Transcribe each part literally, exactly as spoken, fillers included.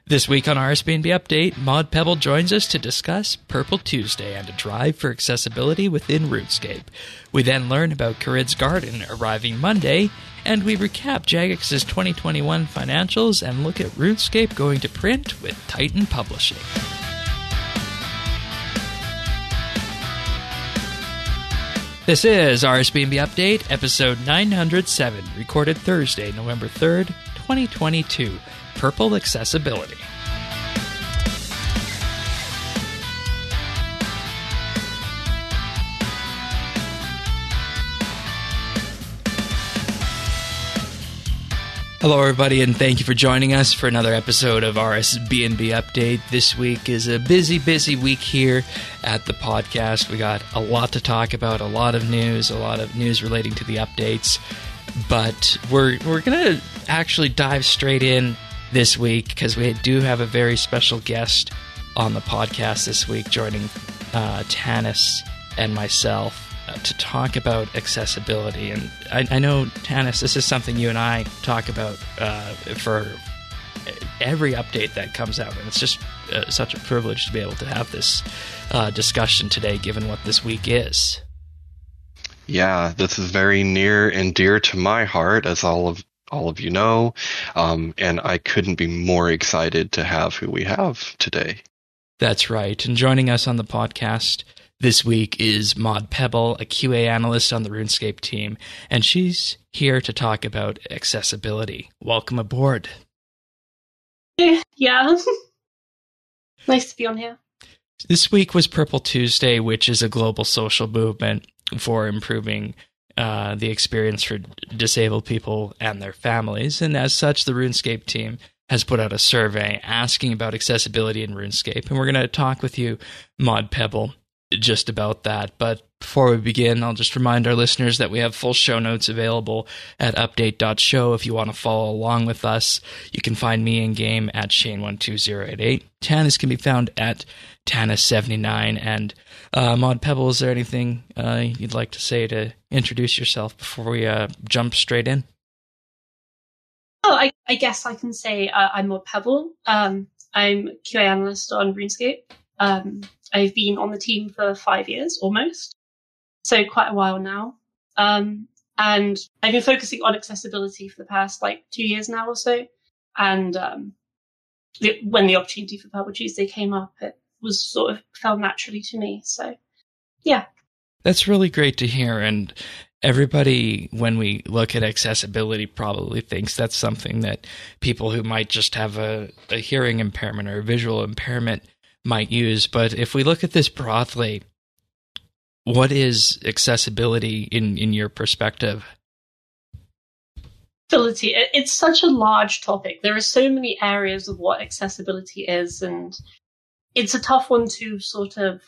This week on R S B N B Update, Mod Pebble joins us to discuss Purple Tuesday and a drive for accessibility within RuneScape. We then learn about Carid's Garden arriving Monday, and we recap Jagex's twenty twenty-one financials and look at RuneScape going to print with Titan Publishing. This is R S B N B Update, episode nine hundred seven, recorded Thursday, November third, twenty twenty-two. Purple Accessibility. Hello everybody, and thank you for joining us for another episode of R S B N B Update. This week is a busy, busy week here at the podcast. We got a lot to talk about, a lot of news, a lot of news relating to the updates, but we're we're going to actually dive straight in this week because we do have a very special guest on the podcast this week, joining uh, Tanis and myself uh, to talk about accessibility. And I, I know, Tanis, this is something you and I talk about uh, for every update that comes out, and it's just uh, such a privilege to be able to have this uh, discussion today, given what this week is. Yeah, this is very near and dear to my heart, as all of all of you know, um, and I couldn't be more excited to have who we have today. That's right. And joining us on the podcast this week is Mod Pebble, a Q A analyst on the RuneScape team, and she's here to talk about accessibility. Welcome aboard. Yeah. Nice to be on here. This week was Purple Tuesday, which is a global social movement for improving Uh, the experience for disabled people and their families, and as such, the RuneScape team has put out a survey asking about accessibility in RuneScape, and we're going to talk with you, Mod Pebble, just about that. But before we begin, I'll just remind our listeners that we have full show notes available at update dot show if you want to follow along with us. You can find me in-game at Shane one two zero eight eight. Tanis can be found at Tanis seventy-nine, and uh, Mod Pebble, is there anything uh, you'd like to say to introduce yourself before we uh, jump straight in? Oh, I, I guess I can say uh, I'm Mod Pebble. Um, I'm a Q A analyst on RuneScape. Um, I've been on the team for five years, almost, so quite a while now. Um, and I've been focusing on accessibility for the past, like, two years now or so. And um, the, when the opportunity for Purple Tuesday came up, it was sort of fell naturally to me. So, yeah. That's really great to hear. And everybody, when we look at accessibility, probably thinks that's something that people who might just have a, a hearing impairment or a visual impairment might use. But if we look at this broadly, what is accessibility in, in your perspective? Accessibility, it's such a large topic. There are so many areas of what accessibility is, and it's a tough one to sort of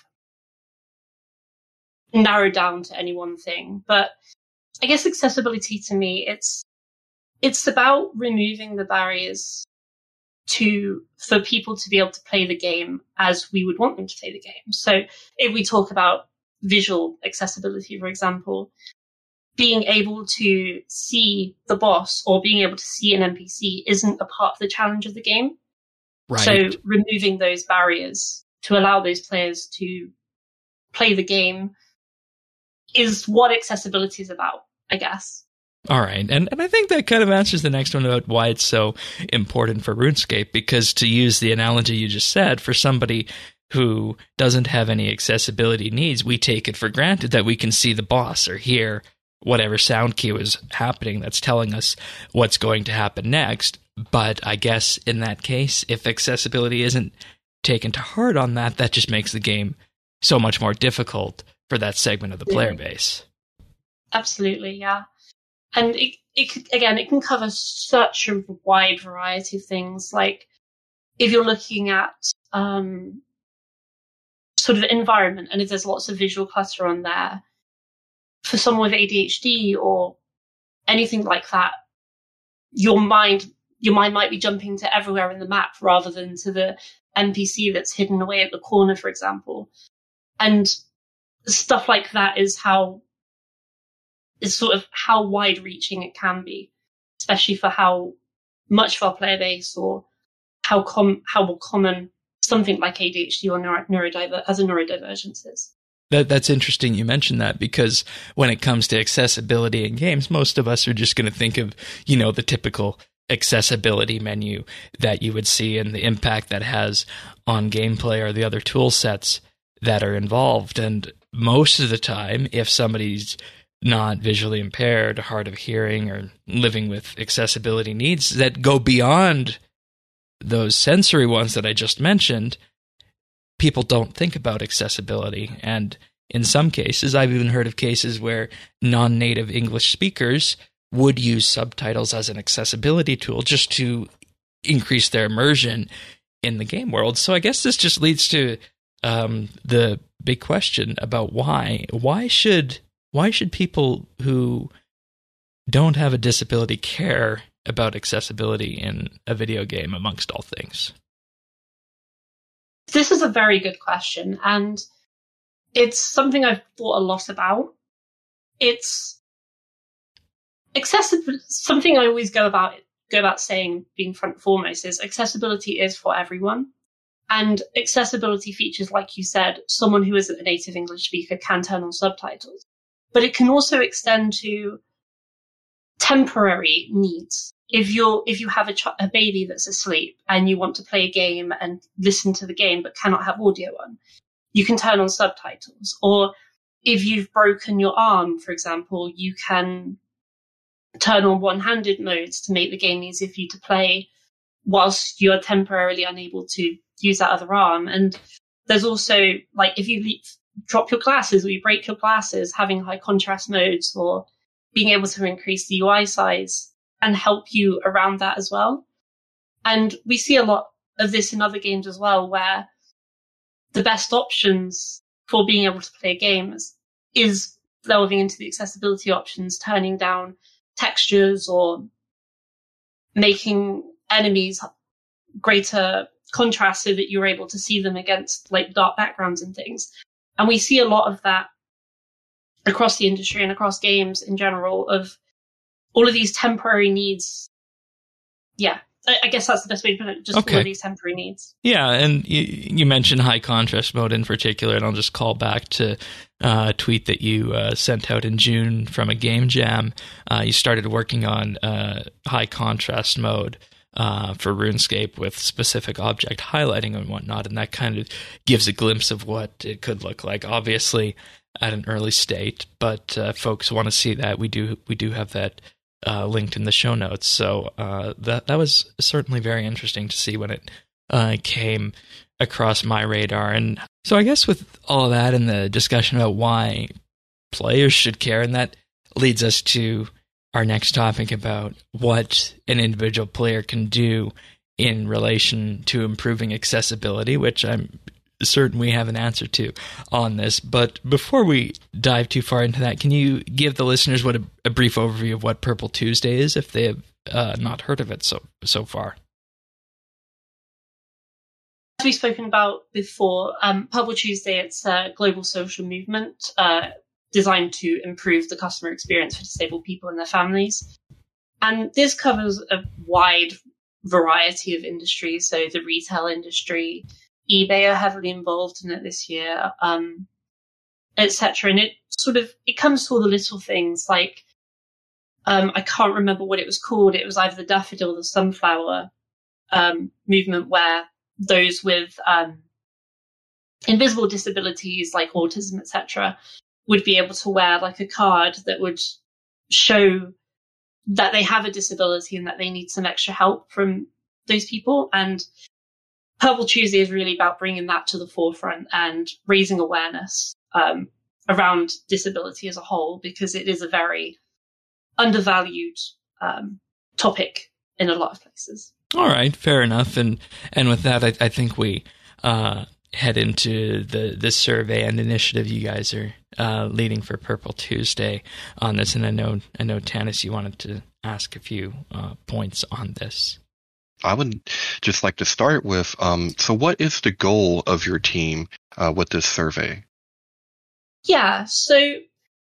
narrow down to any one thing. But I guess accessibility to me, it's it's about removing the barriers to for people to be able to play the game as we would want them to play the game. So if we talk about visual accessibility, for example, being able to see the boss or being able to see an N P C isn't a part of the challenge of the game. Right. So removing those barriers to allow those players to play the game is what accessibility is about, I guess. All right. And and I think that kind of answers the next one about why it's so important for RuneScape, because to use the analogy you just said, for somebody who doesn't have any accessibility needs, we take it for granted that we can see the boss or hear whatever sound cue is happening that's telling us what's going to happen next. But I guess in that case, if accessibility isn't taken to heart on that, that just makes the game so much more difficult for that segment of the player base. Absolutely, yeah. And it, it could, again, it can cover such a wide variety of things. Like, if you're looking at um, sort of environment, and if there's lots of visual clutter on there, for someone with A D H D or anything like that, your mind your mind might be jumping to everywhere in the map rather than to the N P C that's hidden away at the corner, for example. And stuff like that is how is sort of how wide reaching it can be, especially for how much of our player base or how com how more common something like A D H D or neuro neurodiver as a neurodivergence is. That, that's interesting you mentioned that, because when it comes to accessibility in games, most of us are just going to think of, you know, the typical accessibility menu that you would see and the impact that has on gameplay or the other tool sets that are involved. And most of the time, if somebody's not visually impaired, hard of hearing, or living with accessibility needs that go beyond those sensory ones that I just mentioned, people don't think about accessibility. And in some cases, I've even heard of cases where non-native English speakers would use subtitles as an accessibility tool just to increase their immersion in the game world. So I guess this just leads to um, the big question about why. Why should why should people who don't have a disability care about accessibility in a video game, amongst all things? This is a very good question, and it's something I've thought a lot about. It's accessible. Something I always go about go about saying, being front and foremost, is accessibility is for everyone. And accessibility features, like you said, someone who isn't a native English speaker can turn on subtitles. But it can also extend to temporary needs. If you're, if you have a, ch a baby that's asleep and you want to play a game and listen to the game but cannot have audio on, you can turn on subtitles. Or if you've broken your arm, for example, you can turn on one-handed modes to make the game easier for you to play whilst you're temporarily unable to use that other arm. And there's also, like, if you drop your glasses or you break your glasses, having high contrast modes or being able to increase the U I size and help you around that as well. And we see a lot of this in other games as well, where the best options for being able to play games is delving into the accessibility options, turning down textures or making enemies greater contrast so that you're able to see them against like dark backgrounds and things. And we see a lot of that across the industry and across games in general, of all of these temporary needs. Yeah, I, I guess that's the best way to put it, just okay. all of these temporary needs. Yeah, and you, you mentioned high contrast mode in particular, and I'll just call back to uh, a tweet that you uh, sent out in June from a game jam. Uh, you started working on uh, high contrast mode uh, for RuneScape with specific object highlighting and whatnot, and that kind of gives a glimpse of what it could look like. Obviously, at an early state, but uh, folks want to see that, we do we do have that uh, linked in the show notes. So uh, that that was certainly very interesting to see when it uh, came across my radar. And so I guess with all of that and the discussion about why players should care, and that leads us to our next topic about what an individual player can do in relation to improving accessibility, which I'm certain we have an answer to on this. But before we dive too far into that, can you give the listeners what a, a brief overview of what Purple Tuesday is, if they have uh, not heard of it so so far? As we've spoken about before, um, Purple Tuesday, it's a global social movement uh, designed to improve the customer experience for disabled people and their families. And this covers a wide variety of industries, so the retail industry, eBay are heavily involved in it this year, um, et cetera. And it sort of, it comes to all the little things like, um, I can't remember what it was called. It was either the daffodil or the sunflower um, movement, where those with um, invisible disabilities like autism, et cetera, would be able to wear like a card that would show that they have a disability and that they need some extra help from those people. And Purple Tuesday is really about bringing that to the forefront and raising awareness um, around disability as a whole, because it is a very undervalued um, topic in a lot of places. All right, fair enough. And and with that, I, I think we uh, head into the, the survey and initiative you guys are uh, leading for Purple Tuesday on this. And I know, I know, Tanis, you wanted to ask a few uh, points on this. I would just like to start with, um, so what is the goal of your team uh, with this survey? Yeah, so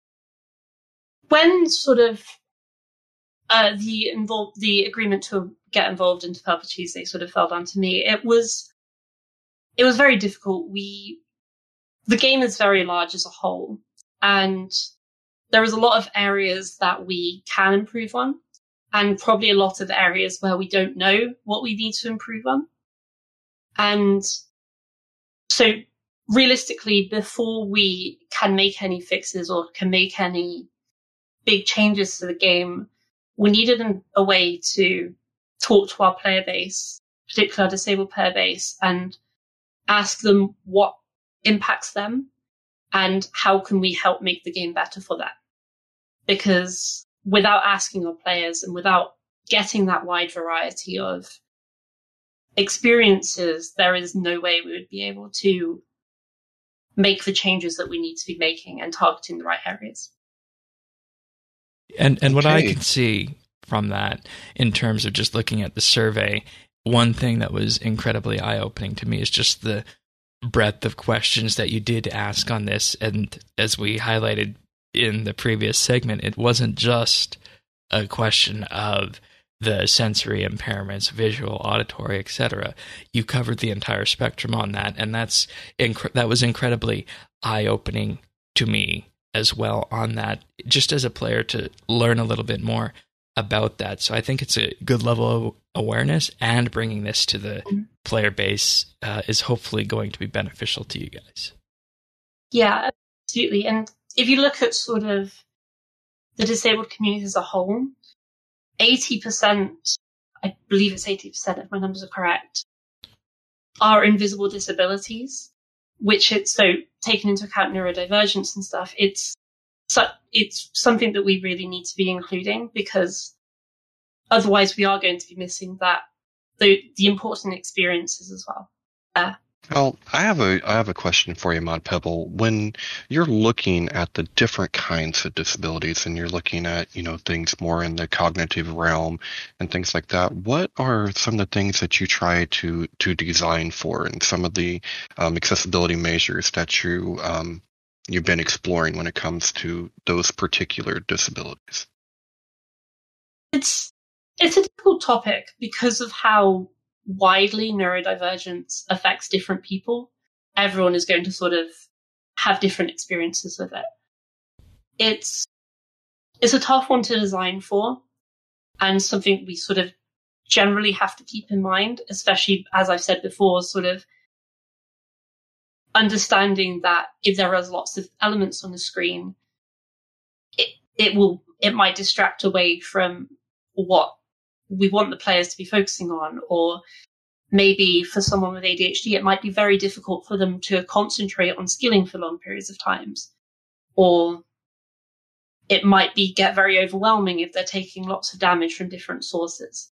when sort of uh, the involved the agreement to get involved in Developer Tuesday sort of fell down to me. It was, it was very difficult. We, the game is very large as a whole, and there is a lot of areas that we can improve on, and probably a lot of areas where we don't know what we need to improve on. And so realistically, before we can make any fixes or can make any big changes to the game, we needed an, a way to talk to our player base, particularly our disabled player base, and ask them what impacts them and how can we help make the game better for them. Because without asking our players and without getting that wide variety of experiences, there is no way we would be able to make the changes that we need to be making and targeting the right areas. And and what Okay. I can see from that, in terms of just looking at the survey, one thing that was incredibly eye-opening to me is just the breadth of questions that you did ask on this. And as we highlighted in the previous segment, it wasn't just a question of the sensory impairments, visual, auditory, et cetera. You covered the entire spectrum on that, and that's inc- that was incredibly eye-opening to me as well on that, just as a player to learn a little bit more about that. So I think it's a good level of awareness, and bringing this to the player base uh, is hopefully going to be beneficial to you guys. Yeah, absolutely. And if you look at sort of the disabled community as a whole, eighty percent, I believe it's eighty percent if my numbers are correct, are invisible disabilities, which it's so taken into account neurodivergence and stuff. It's so it's something that we really need to be including, because otherwise we are going to be missing that the the important experiences as well. Uh, Well, I have a I have a question for you, Mod Pebble. When you're looking at the different kinds of disabilities, and you're looking at, you know, things more in the cognitive realm and things like that, what are some of the things that you try to to design for, and some of the um, accessibility measures that you um, you've been exploring when it comes to those particular disabilities? it's it's a difficult topic because of how widely neurodivergence affects different people. Everyone is going to sort of have different experiences with it. It's it's a tough one to design for, and something we sort of generally have to keep in mind, especially, as I've said before, sort of understanding that if there are lots of elements on the screen, it it will it might distract away from what we want the players to be focusing on. Or maybe for someone with A D H D, it might be very difficult for them to concentrate on skilling for long periods of times. Or it might be get very overwhelming if they're taking lots of damage from different sources.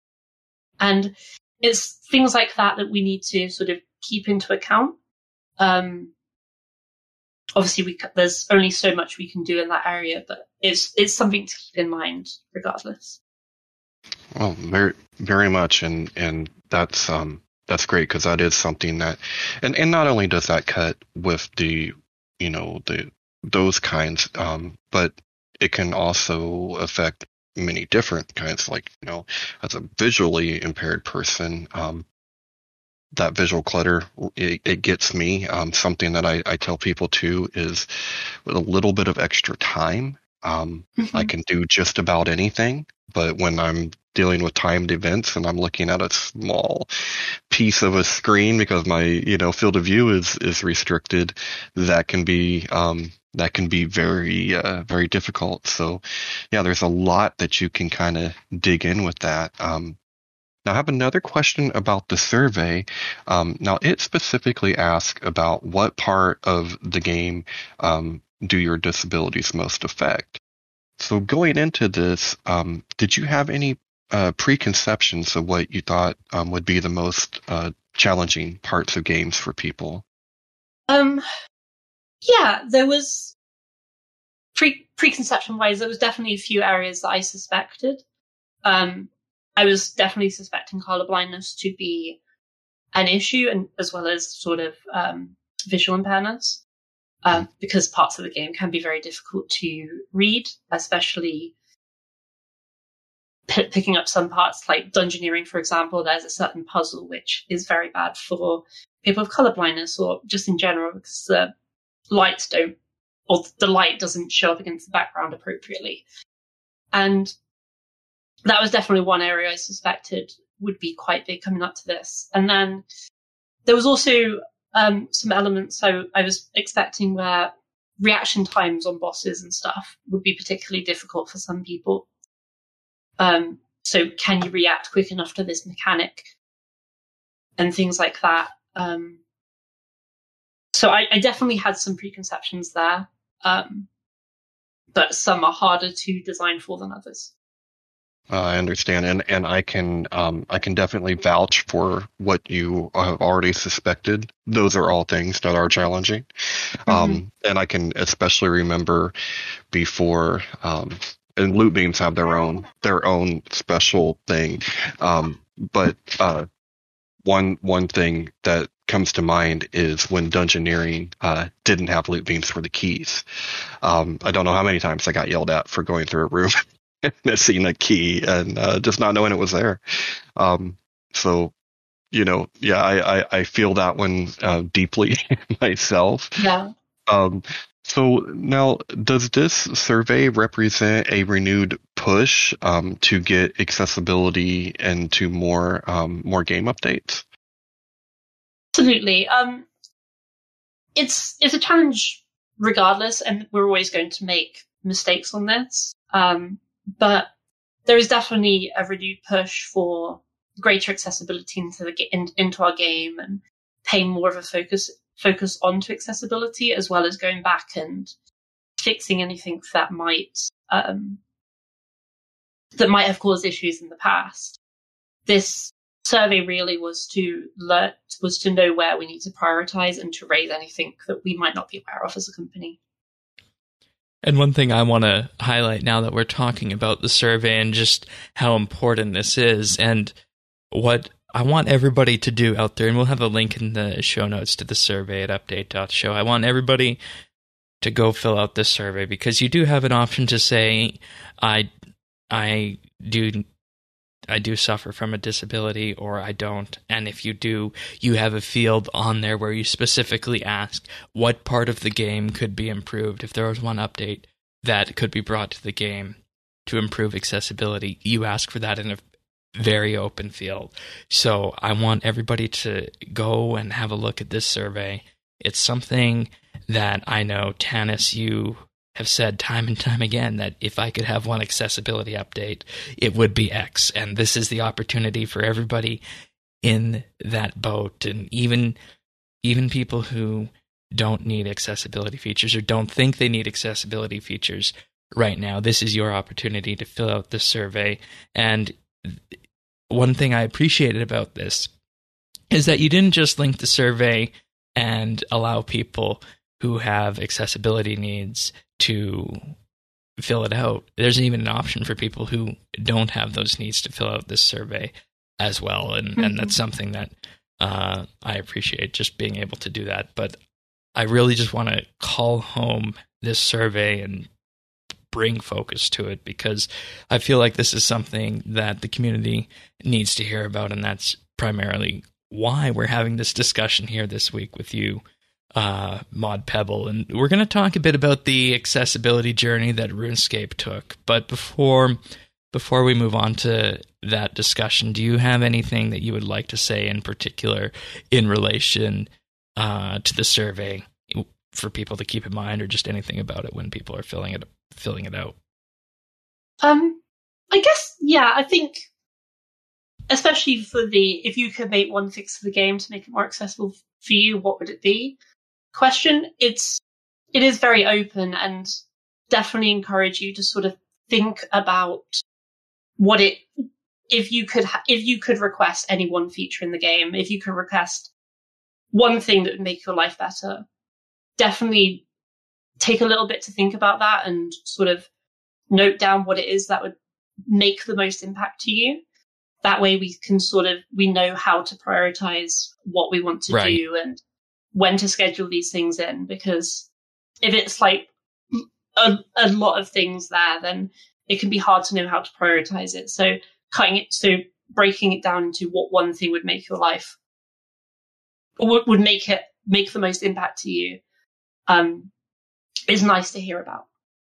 And it's things like that that we need to sort of keep into account. Um, obviously, we there's only so much we can do in that area, but it's it's something to keep in mind regardless. Well, very, very much, and and that's um that's great, because that is something that, and and not only does that cut with the, you know, the those kinds, um, but it can also affect many different kinds. Like, you know, as a visually impaired person, um, that visual clutter, it, it gets me. Um, something that I, I tell people too is, with a little bit of extra time, um, Mm-hmm. I can do just about anything. But when I'm dealing with timed events and I'm looking at a small piece of a screen because my, you know, field of view is is restricted, that can be um, that can be very uh, very difficult. So, yeah, there's a lot that you can kind of dig in with that. Um, now, I have another question about the survey. Um, now, it specifically asks about what part of the game um, do your disabilities most affect. So going into this, um, did you have any uh, preconceptions of what you thought um, would be the most uh, challenging parts of games for people? Um, yeah, there was pre preconception wise, there was definitely a few areas that I suspected. Um, I was definitely suspecting color blindness to be an issue, and as well as sort of um, visual impairments. Um, because parts of the game can be very difficult to read, especially p- picking up some parts, like dungeoneering, for example. There's a certain puzzle which is very bad for people with color blindness, or just in general, because the lights don't, or the light doesn't show up against the background appropriately. And that was definitely one area I suspected would be quite big coming up to this. And then there was also um, some elements I, I was expecting where reaction times on bosses and stuff would be particularly difficult for some people. Um, so can you react quick enough to this mechanic and things like that? Um, so I, I definitely had some preconceptions there, um, but some are harder to design for than others. Uh, I understand, and and I can um, I can definitely vouch for what you have already suspected. Those are all things that are challenging, mm-hmm. um, and I can especially remember before. Um, and loot beams have their own their own special thing, um, but uh, one one thing that comes to mind is when dungeoneering uh, didn't have loot beams for the keys. Um, I don't know how many times I got yelled at for going through a room. Missing a key and uh, just not knowing it was there. Um, so, you know, yeah, I, I, I feel that one uh, deeply myself. Yeah. Um, so now, does this survey represent a renewed push um, to get accessibility and to more um, more game updates? Absolutely. Um, it's it's a challenge regardless, and we're always going to make mistakes on this. Um, But there is definitely a renewed push for greater accessibility into the in, into our game, and paying more of a focus focus onto accessibility, as well as going back and fixing anything that might um, that might have caused issues in the past. This survey really was to learn was to know where we need to prioritize and to raise anything that we might not be aware of as a company. And one thing I want to highlight now that we're talking about the survey and just how important this is, and what I want everybody to do out there, and we'll have a link in the show notes to the survey at update dot show. I want everybody to go fill out this survey, because you do have an option to say, I I do I do suffer from a disability, or I don't. And if you do, you have a field on there where you specifically ask what part of the game could be improved. If there was one update that could be brought to the game to improve accessibility, you ask for that in a very open field. So I want everybody to go and have a look at this survey. It's something that I know, Tanis, you have said time and time again that if I could have one accessibility update, it would be X. And this is the opportunity for everybody in that boat, and even even people who don't need accessibility features or don't think they need accessibility features right now. This is your opportunity to fill out this survey. And one thing I appreciated about this is that you didn't just link the survey and allow people who have accessibility needs to fill it out. There's even an option for people who don't have those needs to fill out this survey as well. And, mm-hmm. and that's something that uh, I appreciate, just being able to do that. But I really just want to call home this survey and bring focus to it, because I feel like this is something that the community needs to hear about. And that's primarily why we're having this discussion here this week with you, uh, Mod Pebble. And we're going to talk a bit about the accessibility journey that RuneScape took. But before before we move on to that discussion, do you have anything that you would like to say in particular in relation uh, to the survey for people to keep in mind, or just anything about it when people are filling it filling it out? Um, I guess, yeah, I think, especially for the, if you could make one fix to the game to make it more accessible for you, what would it be? Question, it's, it is very open, and definitely encourage you to sort of think about what it, if you could, ha- if you could request any one feature in the game, if you could request one thing that would make your life better, definitely take a little bit to think about that and sort of note down what it is that would make the most impact to you. That way we can sort of, we know how to prioritize what we want to right. do and when to schedule these things in. Because if it's like a, a lot of things there, then it can be hard to know how to prioritize it. So cutting it, so breaking it down into what one thing would make your life, or would, would make it, make the most impact to you, um, is nice to hear about.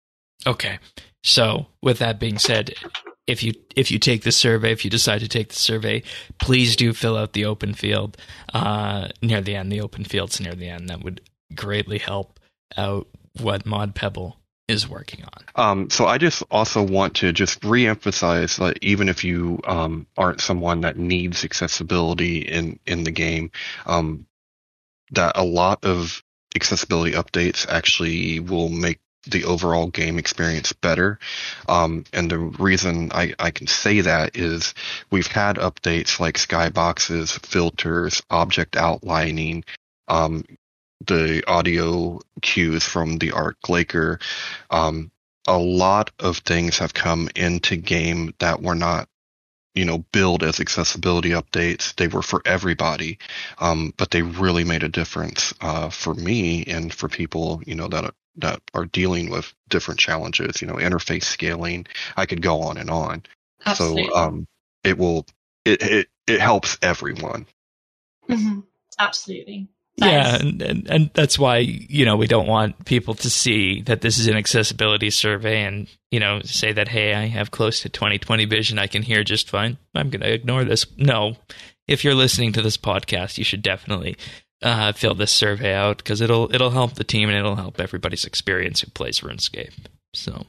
Okay. So with that being said, if you if you take the survey, if you decide to take the survey, please do fill out the open field uh, near the end. The open fields near the end. That would greatly help out what Mod Pebble is working on. Um, so I just also want to just re-emphasize that even if you um, aren't someone that needs accessibility in, in the game, um, that a lot of accessibility updates actually will make the overall game experience better. Um, and the reason I, I can say that is we've had updates like skyboxes, filters, object outlining, um, the audio cues from the Arc Laker. Um, a lot of things have come into game that were not, you know, billed as accessibility updates. They were for everybody, um, but they really made a difference uh, for me and for people, you know, that that are dealing with different challenges. You know, interface scaling. I could go on and on. Absolutely. So um, it will. It, it it helps everyone. Mm-hmm. Absolutely. That Yeah, is- and, and and that's why, you know, we don't want people to see that this is an accessibility survey and, you know, say that, hey, I have close to twenty twenty vision, I can hear just fine, I'm going to ignore this. No, if you're listening to this podcast, you should definitely uh, fill this survey out, because it'll it'll help the team and it'll help everybody's experience who plays RuneScape. So,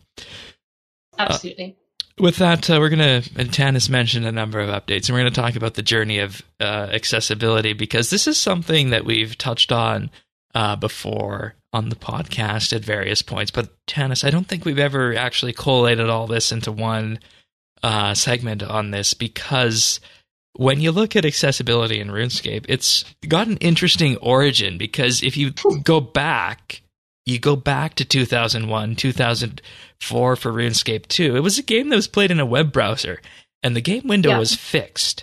Absolutely. Uh, with that, uh, we're going to, and Tanis mentioned a number of updates, and we're going to talk about the journey of uh, accessibility, because this is something that we've touched on uh, before on the podcast at various points. But Tanis, I don't think we've ever actually collated all this into one uh, segment on this, because when you look at accessibility in RuneScape, it's got an interesting origin, because if you go back, you go back to two thousand one, two thousand four for RuneScape two, it was a game that was played in a web browser, and the game window Yeah. was fixed.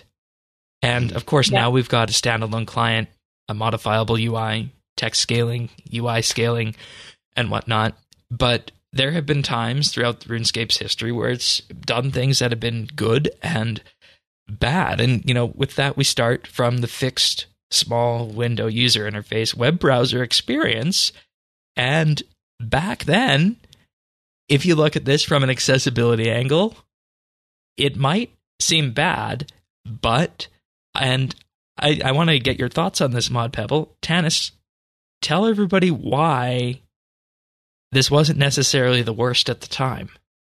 And of course, Yeah. now we've got a standalone client, a modifiable U I, text scaling, U I scaling, and whatnot. But there have been times throughout RuneScape's history where it's done things that have been good and bad. And, you know, with that, we start from the fixed small window user interface web browser experience. And back then, if you look at this from an accessibility angle, it might seem bad, but, and I, I want to get your thoughts on this, Mod Pebble. Tanis, tell everybody why this wasn't necessarily the worst at the time.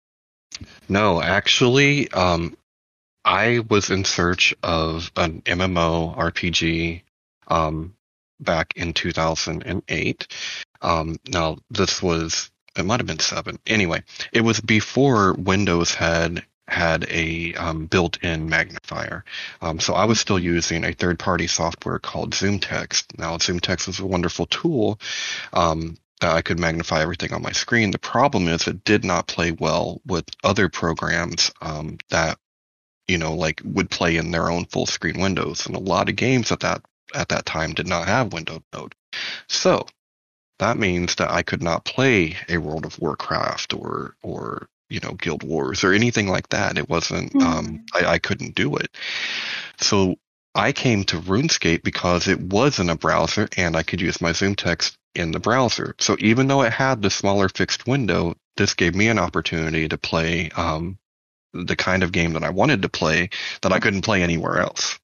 No, actually, um, I was in search of an M M O R P G um, back in two thousand eight. Um, now, this was, it might have been seven. Anyway, it was before Windows had had a um, built-in magnifier. Um, so I was still using a third-party software called ZoomText. Now, ZoomText was a wonderful tool um, that I could magnify everything on my screen. The problem is it did not play well with other programs um, that, you know, like would play in their own full-screen windows. And a lot of games at that at that time did not have window mode. So that means that I could not play a World of Warcraft or, or you know, Guild Wars or anything like that. It wasn't, Mm. um, I, I couldn't do it. So I came to RuneScape because it was in a browser and I could use my ZoomText in the browser. So even though it had the smaller fixed window, this gave me an opportunity to play um, the kind of game that I wanted to play that I couldn't play anywhere else.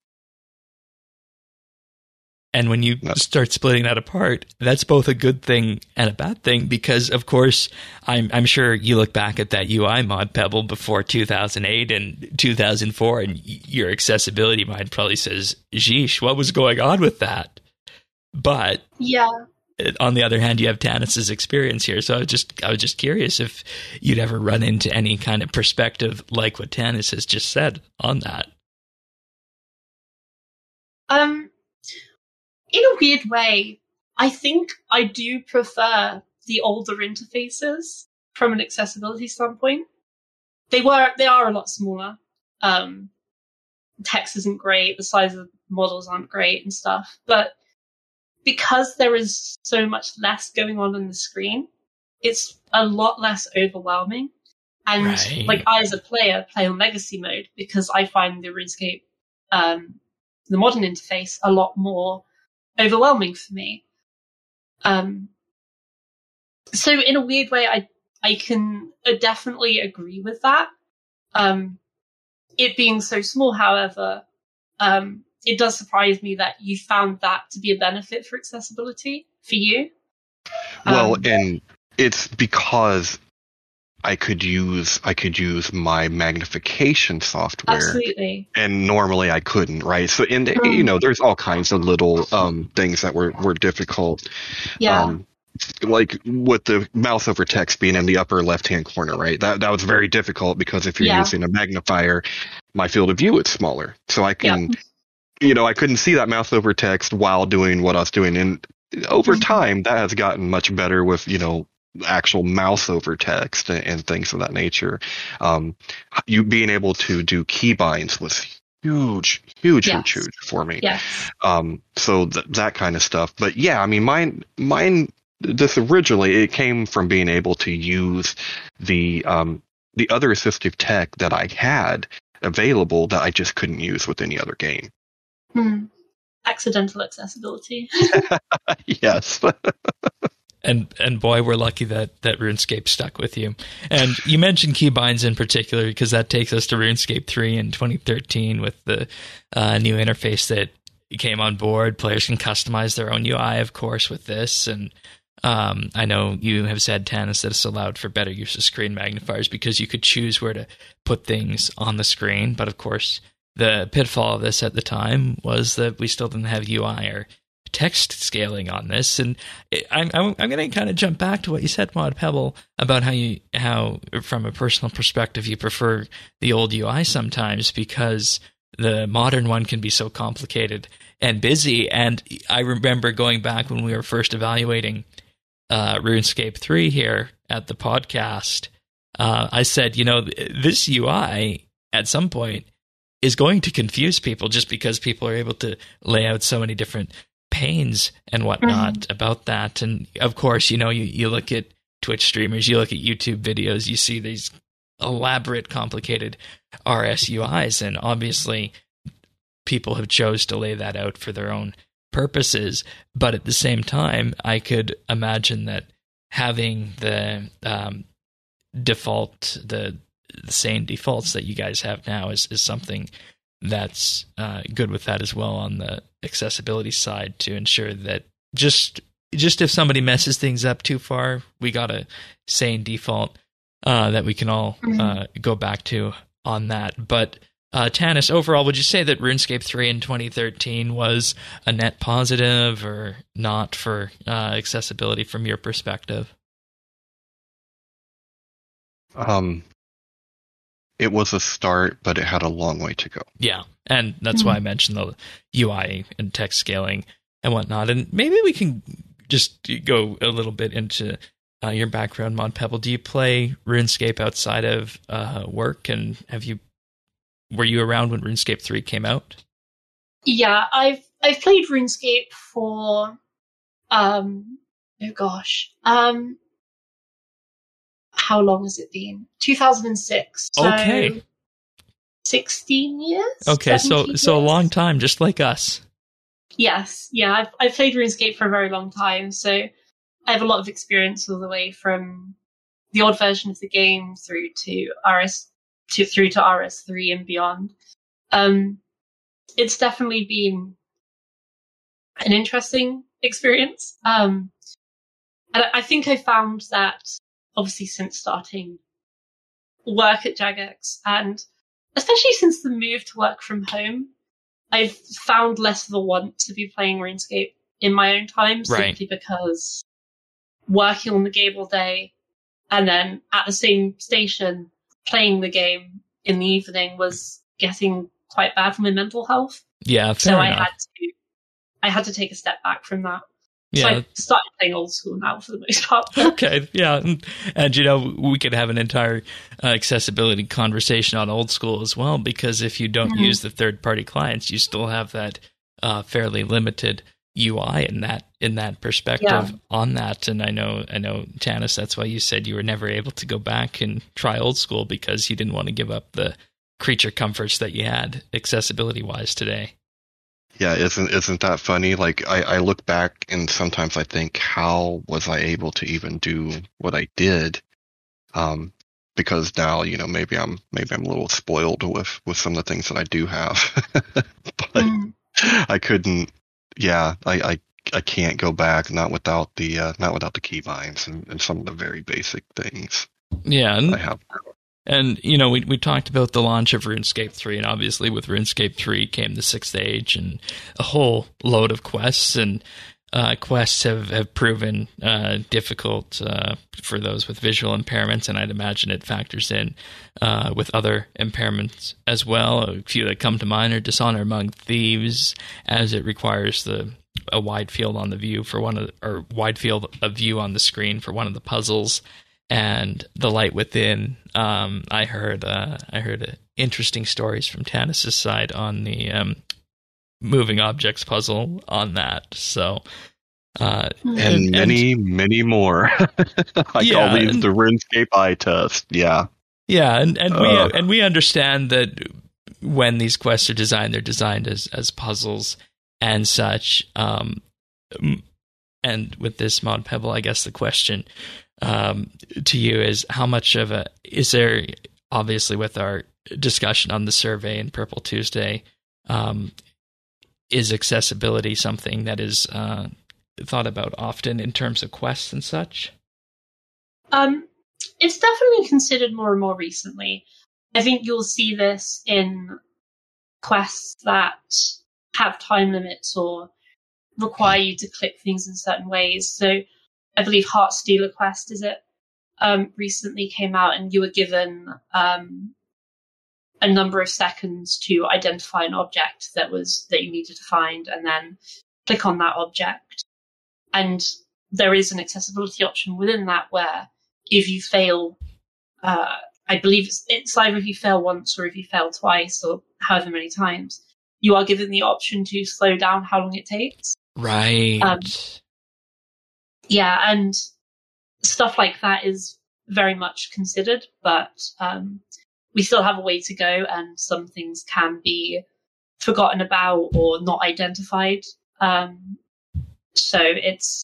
And when you No. start splitting that apart, that's both a good thing and a bad thing, because, of course, I'm I'm sure you look back at that U I, Mod Pebble, before two thousand eight and two thousand four, and y- your accessibility mind probably says, "Sheesh, what was going on with that?" But Yeah. uh, on the other hand, you have Tanis's experience here, so I was just I was just curious if you'd ever run into any kind of perspective like what Tanis has just said on that. Um, in a weird way, I think I do prefer the older interfaces from an accessibility standpoint. They were, they are a lot smaller. Um, text isn't great. The size of the models aren't great and stuff. But because there is so much less going on on the screen, it's a lot less overwhelming. And Right. like I, as a player, play on legacy mode because I find the RuneScape, um, the modern interface, a lot more overwhelming for me. Um, so in a weird way, I I can uh, definitely agree with that. Um, it being so small, however, um, it does surprise me that you found that to be a benefit for accessibility for you. Well, Um, and it's because I could use I could use my magnification software, absolutely. and normally I couldn't, right? So, and Mm. you know, there's all kinds of little um, things that were were difficult. Yeah. Um, like with the mouse over text being in the upper left hand corner, right? That that was very difficult because if you're Yeah. using a magnifier, my field of view is smaller, so I can, Yeah. you know, I couldn't see that mouse over text while doing what I was doing, and over Mhm. time that has gotten much better with, you know, actual mouse over text and, and things of that nature. Um, you being able to do keybinds was huge, huge, Yes. huge, huge for me. Yes. Um, so th- that kind of stuff. But yeah, I mean, mine, mine, this originally, it came from being able to use the, um, the other assistive tech that I had available that I just couldn't use with any other game. Hmm. Accidental accessibility. Yes. And and boy, we're lucky that, that RuneScape stuck with you. And you mentioned keybinds in particular because that takes us to RuneScape three in twenty thirteen with the uh, new interface that came on board. Players can customize their own U I, of course, with this. And um, I know you have said, Tanis, that it's allowed for better use of screen magnifiers because you could choose where to put things on the screen. But of course, the pitfall of this at the time was that we still didn't have U I or text scaling on this. And I'm I'm, I'm going to kind of jump back to what you said, Mod Pebble, about how you how from a personal perspective you prefer the old U I sometimes because the modern one can be so complicated and busy. And I remember going back when we were first evaluating uh, RuneScape three here at the podcast. Uh, I said, you know, this U I at some point is going to confuse people just because people are able to lay out so many different panes and whatnot mm-hmm. about that. And of course, you know, you, you look at Twitch streamers, you look at YouTube videos, you see these elaborate, complicated R S U Is, and obviously people have chose to lay that out for their own purposes. But at the same time, I could imagine that having the um, default, the, the same defaults that you guys have now is, is something that's uh, good with that as well on the accessibility side to ensure that just just if somebody messes things up too far, we got a sane default uh, that we can all uh, go back to on that. But uh, Tanis, overall, would you say that RuneScape three in twenty thirteen was a net positive or not for uh, accessibility from your perspective? Um. It was a start, but it had a long way to go. Yeah, and that's mm-hmm. why I mentioned the U I and text scaling and whatnot. And maybe we can just go a little bit into uh, your background, Mod Pebble. Do you play RuneScape outside of uh, work? And have you were you around when RuneScape three came out? Yeah, I've I've played RuneScape for um oh gosh um. How long has it been? two thousand six. So okay. sixteen years? Okay, so years? so a long time, just like us. Yes, yeah. I've, I've played RuneScape for a very long time, so I have a lot of experience all the way from the old version of the game through to R S to through to R S three and beyond. Um, it's definitely been an interesting experience. Um, and I think I found that obviously since starting work at Jagex, and especially since the move to work from home, I've found less of a want to be playing RuneScape in my own time, right. simply because working on the game all day and then at the same station playing the game in the evening was getting quite bad for my mental health. Yeah, fair so enough. I had to I had to take a step back from that. So Yeah. I started playing old school now for the most part. Okay, yeah. And, and, you know, we could have an entire uh, accessibility conversation on old school as well, because if you don't mm-hmm. use the third-party clients, you still have that uh, fairly limited U I in that in that perspective yeah. on that. And I know I know Tanis, that's why you said you were never able to go back and try old school, because you didn't want to give up the creature comforts that you had accessibility wise today. Yeah, isn't isn't that funny? Like I, I look back and sometimes I think, how was I able to even do what I did? Um, because now, you know, maybe I'm maybe I'm a little spoiled with, with some of the things that I do have. But mm. I couldn't. Yeah, I, I I can't go back, not without the uh, not without the keybinds and, and some of the very basic things. Yeah, and I have. And, you know, we we talked about the launch of RuneScape three, and obviously with RuneScape three came the Sixth Age and a whole load of quests, and uh, quests have, have proven uh, difficult uh, for those with visual impairments, and I'd imagine it factors in uh, with other impairments as well. A few that come to mind are Dishonor Among Thieves, as it requires the a wide field on the view for one of the, or wide field of view on the screen for one of the puzzles. And The Light Within, um, I heard uh, I heard uh, interesting stories from Tanis' side on the um, moving objects puzzle on that. So, uh, and, and many, and, many more. I yeah, call these and, the RuneScape eye test. Yeah, yeah, and and uh. we and we understand that when these quests are designed, they're designed as as puzzles and such. Um, and with this Mod Pebble, I guess the question um, to you is, how much of a, is there, obviously with our discussion on the survey and Purple Tuesday, um, is accessibility something that is uh, thought about often in terms of quests and such? Um, it's definitely considered more and more recently. I think you'll see this in quests that have time limits or require you to click things in certain ways. So I believe Heartstealer Quest, is it, um, recently came out, and you were given um, a number of seconds to identify an object that was that you needed to find, and then click on that object. And there is an accessibility option within that where if you fail, uh, I believe it's, it's either if you fail once or if you fail twice or however many times, you are given the option to slow down how long it takes. Right. Um, yeah, and stuff like that is very much considered, but um, we still have a way to go, and some things can be forgotten about or not identified. Um, so it's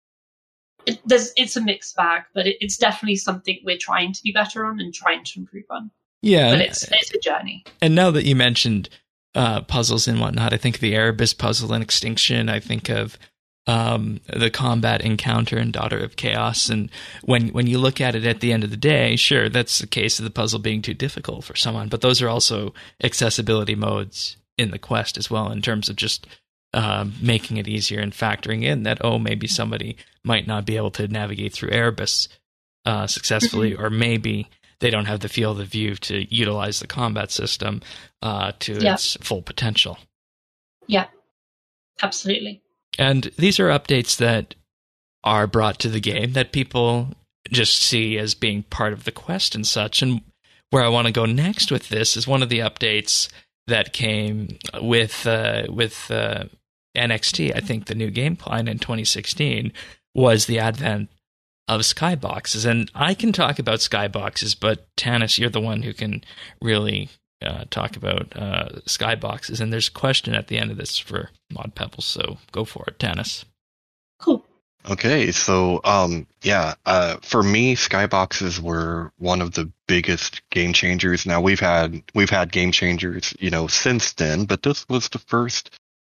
it, there's it's a mixed bag, but it, it's definitely something we're trying to be better on and trying to improve on. Yeah, but it's it's a journey. And now that you mentioned Uh, puzzles and whatnot, I think of the Erebus puzzle in Extinction. I think of um, the Combat Encounter in Daughter of Chaos. And when when you look at it at the end of the day, sure, that's the case of the puzzle being too difficult for someone. But those are also accessibility modes in the quest as well, in terms of just uh, making it easier and factoring in that, oh, maybe somebody might not be able to navigate through Erebus uh, successfully, mm-hmm. or maybe they don't have the field of view to utilize the combat system uh, to yeah. its full potential. Yeah, absolutely. And these are updates that are brought to the game that people just see as being part of the quest and such. And where I want to go next with this is one of the updates that came with uh, with uh, N X T. I think the new game plan in twenty sixteen was the advent of skyboxes. And I can talk about skyboxes, but Tanis, you're the one who can really uh, talk about uh, skyboxes. And there's a question at the end of this for Mod Pebbles, so go for it, Tanis. Cool. Okay, so um, yeah, uh, for me, skyboxes were one of the biggest game changers. Now we've had we've had game changers, you know, since then, but this was the first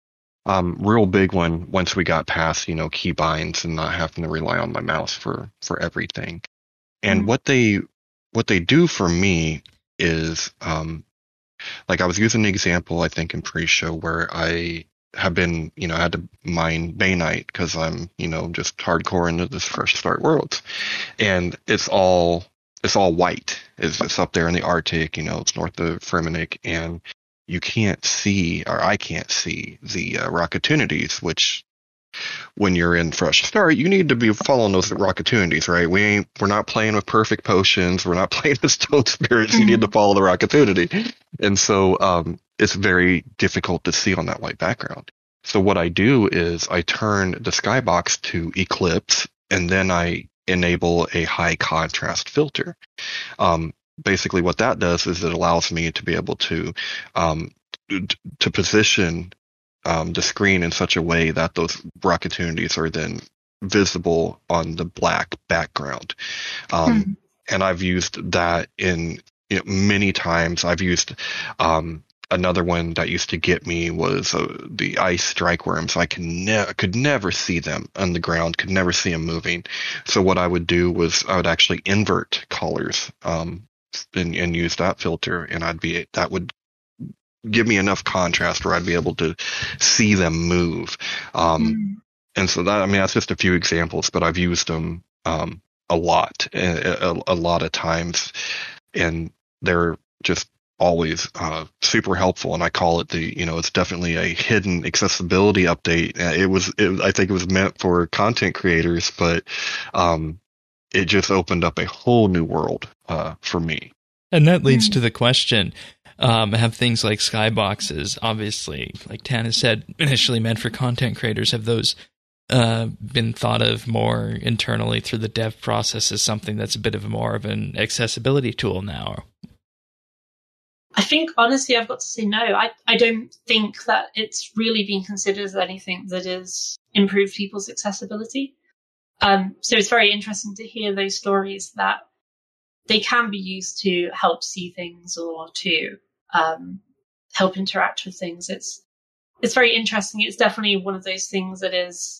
Um, real big one once we got past, you know, keybinds and not having to rely on my mouse for, for everything. And mm-hmm. what they, what they do for me is, um, like I was using the example, I think in pre-show where I have been, you know, had to mine Bainite because I'm, you know, just hardcore into this Fresh Start Worlds. And it's all, it's all white. It's, it's up there in the Arctic, you know, it's north of Fremennik, and you can't see, or I can't see, the uh, Rockatunities, which when you're in Fresh Start, you need to be following those Rockatunities, right? We ain't, we're not playing with perfect potions. We're not playing with stone spirits. You need to follow the Rockatunity. And so um, it's very difficult to see on that white background. So what I do is I turn the skybox to Eclipse, and then I enable a high contrast filter. Um, basically what that does is it allows me to be able to um, to position um, the screen in such a way that those rock opportunities are then visible on the black background. Um, hmm. And I've used that in, you know, many times. I've used um, another one that used to get me was uh, the ice strike worms. I can ne- could never see them on the ground, could never see them moving. So what I would do was I would actually invert colors um, and, and use that filter, and I'd be that would give me enough contrast where I'd be able to see them move. Um, mm. And so that, I mean, that's just a few examples, but I've used them um, a lot, a, a, a lot of times, and they're just always uh, super helpful. And I call it the, you know, it's definitely a hidden accessibility update. It was, it, I think it was meant for content creators, but um, it just opened up a whole new world uh, for me. And that leads to the question, um, have things like skyboxes, obviously, like Tana said, initially meant for content creators, have those uh, been thought of more internally through the dev process as something that's a bit of a more of an accessibility tool now? I think, honestly, I've got to say no. I, I don't think that it's really been considered as anything that is improved people's accessibility. Um, so it's very interesting to hear those stories that they can be used to help see things or to um, help interact with things. It's it's very interesting. It's definitely one of those things that is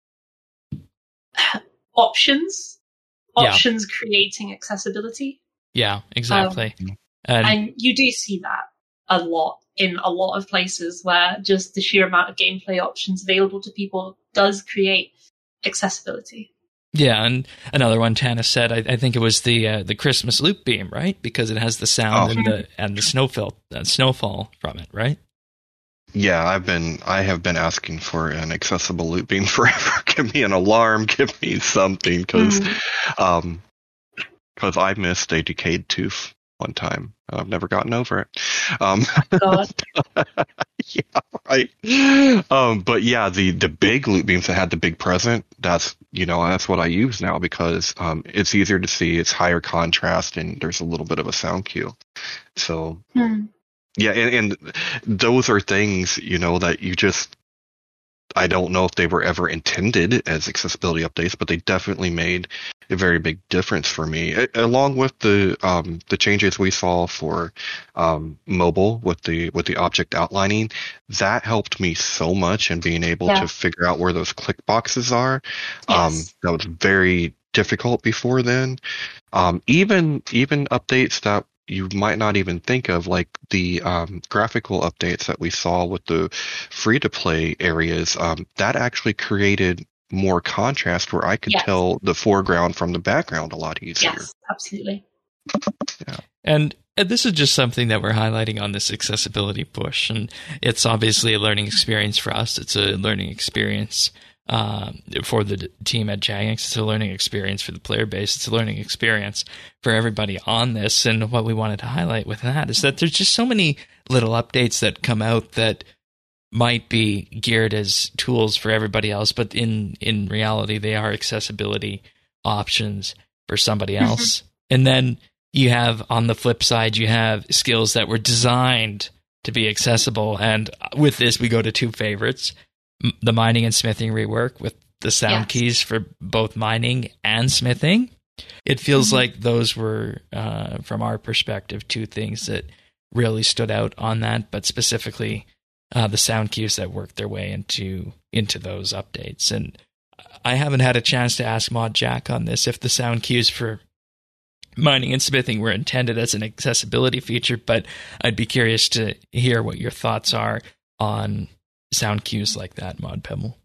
options, options yeah. creating accessibility. Yeah, exactly. Um, and, and you do see that a lot in a lot of places where just the sheer amount of gameplay options available to people does create accessibility. Yeah, and another one Tana said, I, I think it was the uh, the Christmas loop beam, right? Because it has the sound oh. and the and the snowfall uh, snowfall from it, right? Yeah, I've been I have been asking for an accessible loop beam forever. Give me an alarm, give me something, because mm. um, because I missed a decayed tooth one time. I've never gotten over it. Um, God. yeah, right. Um, but yeah, the, the big loop beams that had the big present, that's, you know, that's what I use now because um, it's easier to see, it's higher contrast, and there's a little bit of a sound cue. So, hmm. yeah, and, and those are things, you know, that you just, I don't know if they were ever intended as accessibility updates, but they definitely made a very big difference for me, a- along with the um, the changes we saw for um, mobile with the with the object outlining. That helped me so much in being able yeah. to figure out where those click boxes are. Yes. Um, that was very difficult before then. Um, even even updates that you might not even think of, like the um, graphical updates that we saw with the free-to-play areas, um, that actually created more contrast where I could yes. tell the foreground from the background a lot easier. Yes, absolutely. Yeah. And this is just something that we're highlighting on this accessibility push, and it's obviously a learning experience for us. It's a learning experience Uh, for the team at Jagex. It's a learning experience for the player base. It's a learning experience for everybody on this. And what we wanted to highlight with that is that there's just so many little updates that come out that might be geared as tools for everybody else, but in, in reality, they are accessibility options for somebody else. Mm-hmm. And then you have, on the flip side, you have skills that were designed to be accessible. And with this, we go to two favorites. The mining and smithing rework with the sound yes. keys for both mining and smithing. It feels mm-hmm. like those were, uh, from our perspective, two things that really stood out on that, but specifically uh, the sound cues that worked their way into into those updates. And I haven't had a chance to ask Mod Jack on this, if the sound cues for mining and smithing were intended as an accessibility feature, but I'd be curious to hear what your thoughts are on sound cues like that, Mod Pebble.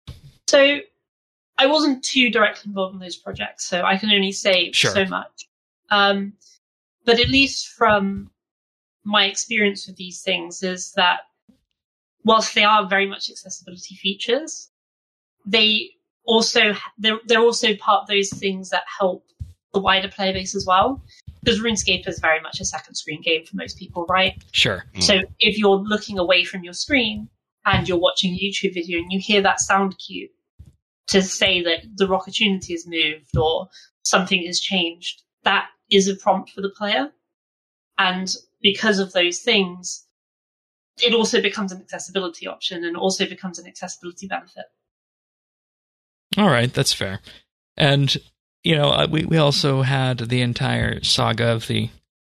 So I wasn't too directly involved in those projects, so I can only say sure. so much. Um, but at least from my experience with these things is that whilst they are very much accessibility features, they also they're, they're also part of those things that help the wider player base as well. Because RuneScape is very much a second screen game for most people, right? Sure. Mm. So if you're looking away from your screen and you're watching a YouTube video and you hear that sound cue to say that the Rockettunity has moved or something has changed, that is a prompt for the player. And because of those things, it also becomes an accessibility option and also becomes an accessibility benefit. All right, that's fair. And, you know, we, we also had the entire saga of the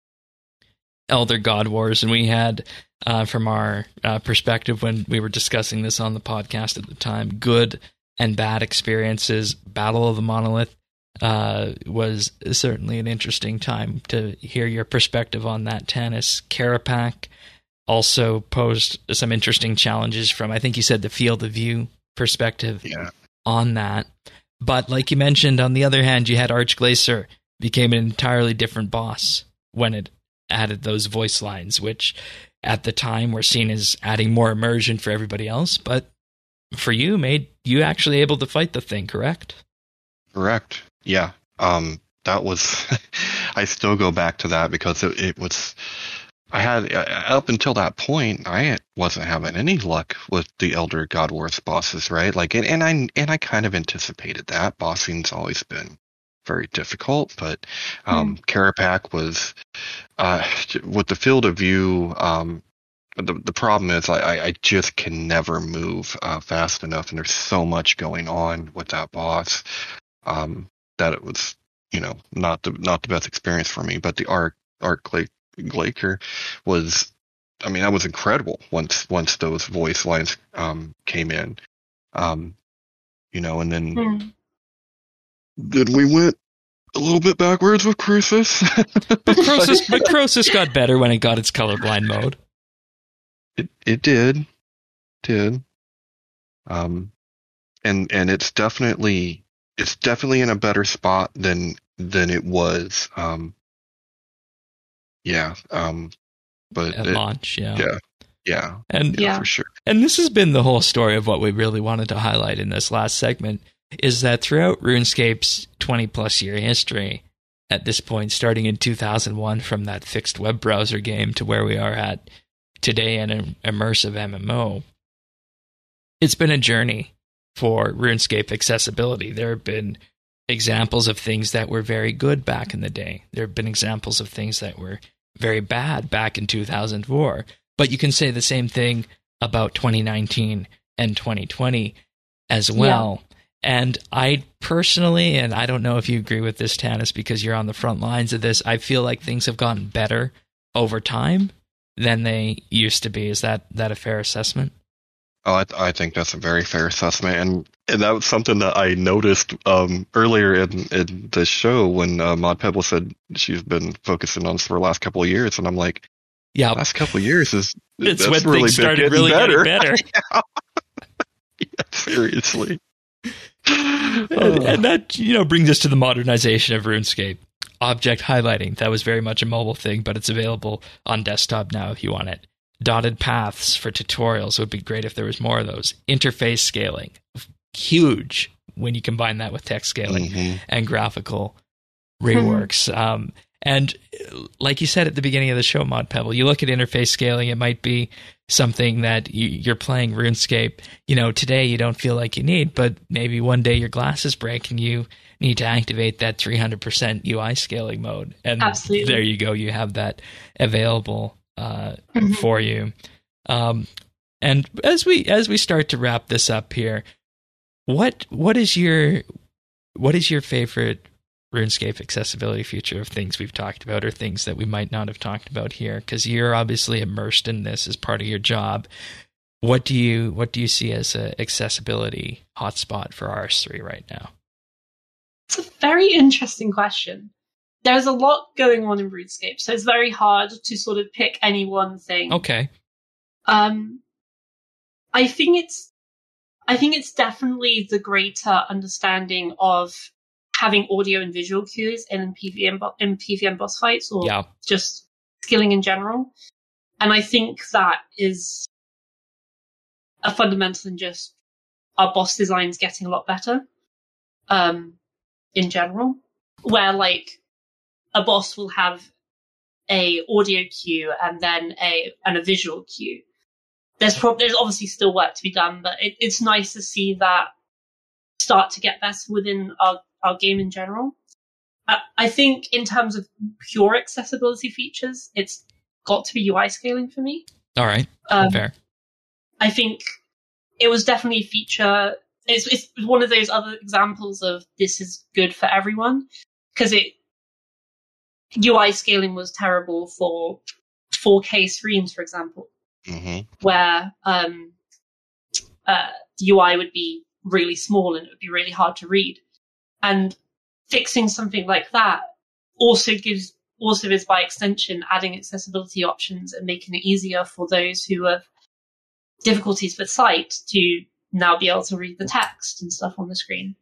Elder God Wars, and we had, uh, from our uh, perspective when we were discussing this on the podcast at the time, good and bad experiences. Battle of the Monolith uh, was certainly an interesting time to hear your perspective on that, Tanis. Kerapac also posed some interesting challenges from, I think you said, the field of view perspective Yeah. on that. But like you mentioned, on the other hand, you had Archglacier became an entirely different boss when it added those voice lines, which at the time were seen as adding more immersion for everybody else, but for you, made you actually able to fight the thing, correct? Correct. Yeah. Um, that was, I still go back to that because it, it was, I had, up until that point, I wasn't having any luck with the Elder God Wars bosses, right? Like, and, and I, and I kind of anticipated that. Bossing's always been very difficult, but, um, mm. Kerapac was, uh, with the field of view, um, the the problem is I, I just can never move uh, fast enough, and there's so much going on with that boss um, that it was, you know, not the not the best experience for me. But the Arc Arc Glacier was, I mean, that was incredible once once those voice lines um, came in, um, you know, and then mm. then we went a little bit backwards with Croesus. but Croesus, but Croesus got better when it got its colorblind mode. It it did, did, um, and and it's definitely it's definitely in a better spot than than it was, um, yeah, um, but at it, launch, yeah, yeah, yeah, and yeah, for sure. And this has been the whole story of what we really wanted to highlight in this last segment is that throughout RuneScape's twenty plus year history, at this point, starting in two thousand one, from that fixed web browser game to where we are at today, an immersive M M O, it's been a journey for RuneScape accessibility. There have been examples of things that were very good back in the day. There have been examples of things that were very bad back in two thousand four. But you can say the same thing about twenty nineteen and twenty twenty as well. Yeah. And I personally, and I don't know if you agree with this, Tanis, because you're on the front lines of this, I feel like things have gotten better over time than they used to be. Is that that a fair assessment? Oh, I, I think that's a very fair assessment, and, and that was something that I noticed um, earlier in, in the show when uh, Mod Pebble said she's been focusing on this for the last couple of years, and I'm like, yeah, last couple of years is it's that's when really things started really better. getting better. yeah. yeah, seriously. and, and that, you know, brings us to the modernization of RuneScape. Object highlighting, that was very much a mobile thing, but it's available on desktop now if you want it. Dotted paths for tutorials would be great if there was more of those. Interface scaling, huge when you combine that with text scaling mm-hmm. and graphical reworks. Mm-hmm. Um, and like you said at the beginning of the show, Mod Pebble, you look at interface scaling, it might be something that you, you're playing RuneScape, you know, today you don't feel like you need, but maybe one day your glasses break and you need to activate that three hundred percent U I scaling mode. And Absolutely. There you go. You have that available uh, mm-hmm. for you. Um, and as we as we start to wrap this up here, what what is your what is your favorite RuneScape accessibility feature of things we've talked about or things that we might not have talked about here? Because you're obviously immersed in this as part of your job. What do you what do you see as an accessibility hotspot for R S three right now? It's a very interesting question. There's a lot going on in RuneScape, so it's very hard to sort of pick any one thing. Okay. Um, I think it's, I think it's definitely the greater understanding of having audio and visual cues in P V M in P V M boss fights, or yeah. just skilling in general. And I think that is a fundamental in just our boss designs getting a lot better. Um. In general, where like a boss will have a audio cue and then a and a visual cue. there's prob- there's obviously still work to be done, but it, it's nice to see that start to get better within our, our game in general. Uh, I think in terms of pure accessibility features, it's got to be U I scaling for me. All right, um, fair. I think it was definitely a feature. It's, it's one of those other examples of this is good for everyone, because it U I scaling was terrible for four K screens, for example, mm-hmm. where um, uh, the U I would be really small and it would be really hard to read. And fixing something like that also gives, also is by extension adding accessibility options and making it easier for those who have difficulties with sight to now be able to read the text and stuff on the screen.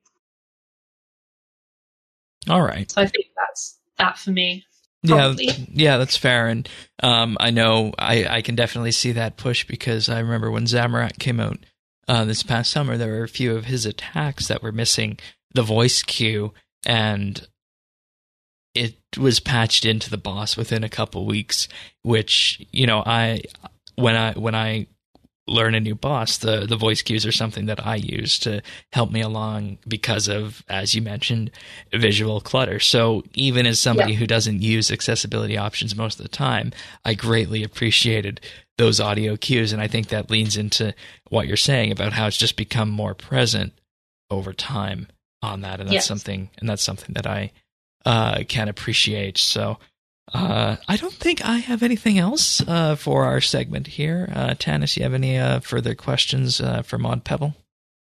All right. So I think that's that for me. Probably. Yeah, yeah, that's fair. And um, I know I, I can definitely see that push, because I remember when Zamorak came out uh, this past summer, there were a few of his attacks that were missing the voice cue, and it was patched into the boss within a couple weeks, which, you know, I when I when I learn a new boss, the, the voice cues are something that I use to help me along because of, as you mentioned, visual clutter. So even as somebody yeah. who doesn't use accessibility options most of the time, I greatly appreciated those audio cues. And I think that leans into what you're saying about how it's just become more present over time on that. And that's yes. something, and that's something that I uh, can appreciate. So Uh, I don't think I have anything else uh, for our segment here. Uh, Tanis, you have any uh, further questions uh, for Mod Pebble?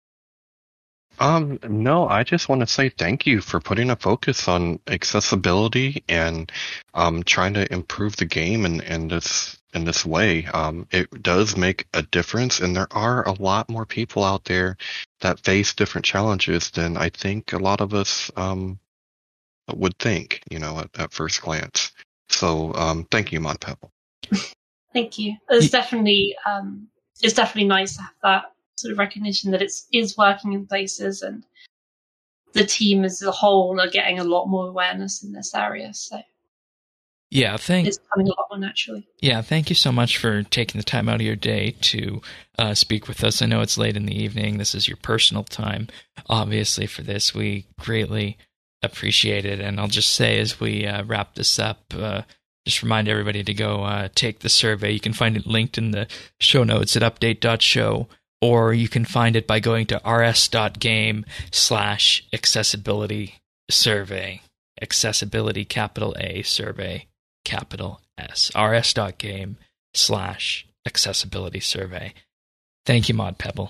Um, no, I just want to say thank you for putting a focus on accessibility and um, trying to improve the game in, in this in this way. Um, it does make a difference, and there are a lot more people out there that face different challenges than I think a lot of us um, would think, you know, at, at first glance. So, um, thank you, Mod Pebble. Thank you. It's definitely, um, it's definitely nice to have that sort of recognition that it's is working in places, and the team as a whole are getting a lot more awareness in this area. So, yeah, thank. It's coming a lot more naturally. Yeah, thank you so much for taking the time out of your day to uh, speak with us. I know it's late in the evening. This is your personal time, obviously, for this. We greatly appreciate it. And I'll just say, as we uh, wrap this up, uh, just remind everybody to go uh, take the survey. You can find it linked in the show notes at update dot show, or you can find it by going to rs.game slash accessibility survey. Accessibility, capital A, survey, capital S. rs.game slash accessibility survey. Thank you, Mod Pebble.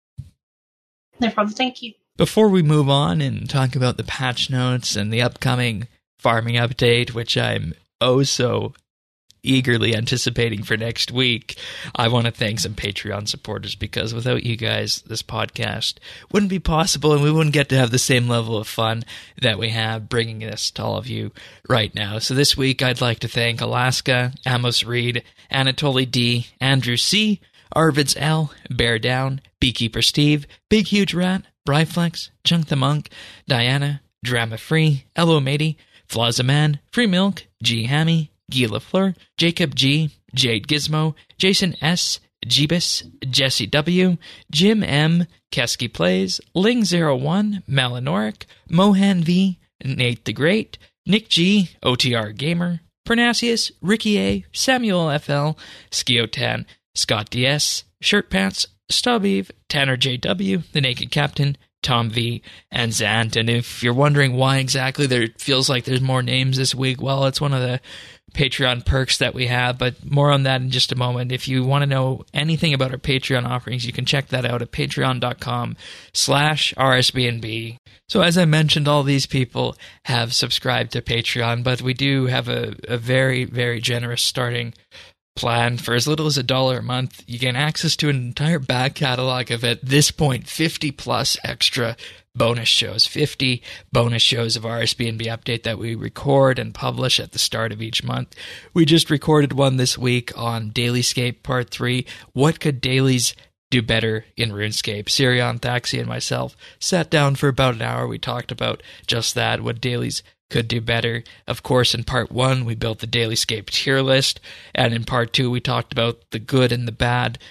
No problem. Thank you. Before we move on and talk about the patch notes and the upcoming farming update, which I'm oh so eagerly anticipating for next week, I want to thank some Patreon supporters, because without you guys, this podcast wouldn't be possible, and we wouldn't get to have the same level of fun that we have bringing this to all of you right now. So this week, I'd like to thank Alaska, Amos Reed, Anatoly D, Andrew C, Arvids L, Bear Down, Beekeeper Steve, Big Huge Rat, Bryflex, Chunk the Monk, Diana, Drama Free, Elo Matey, Flazaman, Free Milk, G Hammy, Guy LaFleur, Jacob G, Jade Gizmo, Jason S, Jeebus, Jesse W, Jim M, Kesky Plays, Ling zero one, Malinoric, Mohan V, Nate the Great, Nick G, O T R Gamer, Pernasius, Ricky A, Samuel F L, Skiotan, Scott D S, Shirt Pants, Stubeve, Tanner J W, The Naked Captain, Tom V, and Zant. And if you're wondering why exactly there feels like there's more names this week, well, it's one of the Patreon perks that we have, but more on that in just a moment. If you want to know anything about our Patreon offerings, you can check that out at patreon.com slash RSBNB. So as I mentioned, all these people have subscribed to Patreon, but we do have a, a very, very generous starting plan. For as little as a dollar a month, you gain access to an entire back catalog of, at this point, fifty plus extra bonus shows. fifty bonus shows of R S B N B Update that we record and publish at the start of each month. We just recorded one this week on Dailyscape Part three. What could dailies do better in RuneScape? Sirion, Thaxi, and myself sat down for about an hour. We talked about just that, what dailies could do better. Of course, in part one, we built the Dailyscape tier list, and in part two, we talked about the good and the bad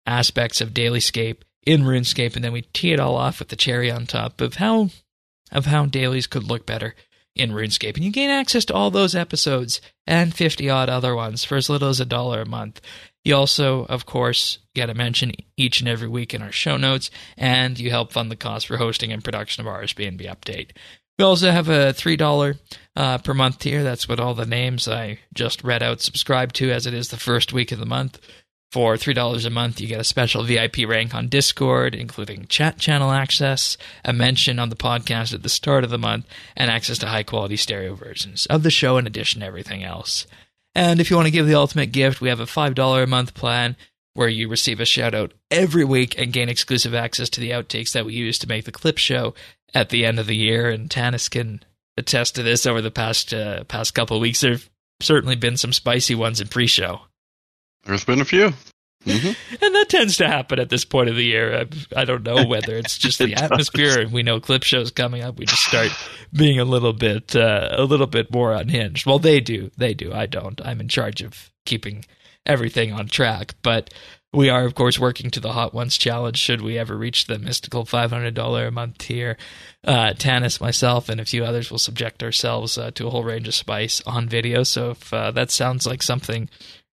aspects of Dailyscape in RuneScape, and then we tee it all off with the cherry on top of how of how dailies could look better in RuneScape. And you gain access to all those episodes and fifty odd other ones for as little as a dollar a month. You also, of course, get a mention each and every week in our show notes, and you help fund the cost for hosting and production of R S B N B Update. We also have a three dollars uh, per month tier. That's what all the names I just read out subscribe to, as it is the first week of the month. For three dollars a month, you get a special V I P rank on Discord, including chat channel access, a mention on the podcast at the start of the month, and access to high-quality stereo versions of the show in addition to everything else. And if you want to give the ultimate gift, we have a five dollars a month plan where you receive a shout-out every week and gain exclusive access to the outtakes that we use to make the clip show at the end of the year. And Tanis can attest to this. Over the past uh, past couple of weeks, there have certainly been some spicy ones in pre-show. There's been a few. Mm-hmm. And that tends to happen at this point of the year. I, I don't know whether it's just the it atmosphere and we know clip shows coming up. We just start being a little bit uh, a little bit more unhinged. Well, they do. They do. I don't. I'm in charge of keeping everything on track. But we are, of course, working to the Hot Ones Challenge should we ever reach the mystical five hundred dollars a month tier. Uh, Tanis, myself, and a few others will subject ourselves uh, to a whole range of spice on video. So if uh, that sounds like something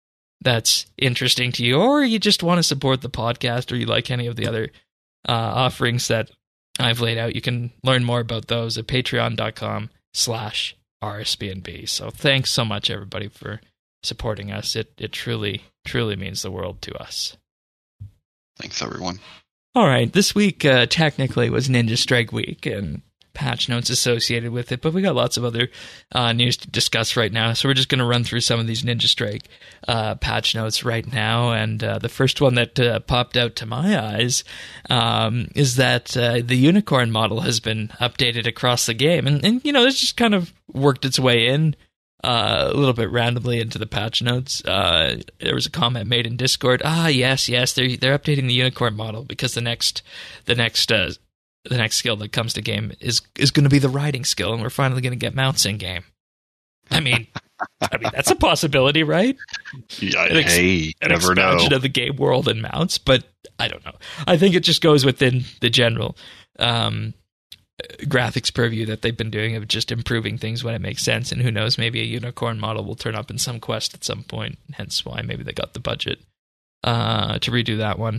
that's interesting to you, or you just want to support the podcast, or you like any of the other uh, offerings that I've laid out, you can learn more about those at patreon.com slash RSBNB. So thanks so much, everybody, for supporting us. It it truly, truly means the world to us. Thanks, everyone. All right, this week uh, technically was Ninja Strike week, and patch notes associated with it, but we got lots of other uh, news to discuss right now, so we're just going to run through some of these Ninja Strike uh, patch notes right now. And uh, the first one that uh, popped out to my eyes um, is that uh, the unicorn model has been updated across the game, and, and you know, it's just kind of worked its way in uh, a little bit randomly into the patch notes. Uh, there was a comment made in Discord. Ah, yes, yes, they're they're updating the unicorn model because the next the next uh, the next skill that comes to game is is going to be the riding skill, and we're finally going to get mounts in game. I mean, I mean that's a possibility, right? Yeah, an ex- hey, an never expansion know. of the game world and mounts, but I don't know. I think it just goes within the general um, graphics purview that they've been doing of just improving things when it makes sense. And who knows, maybe a unicorn model will turn up in some quest at some point. Hence why maybe they got the budget uh, to redo that one.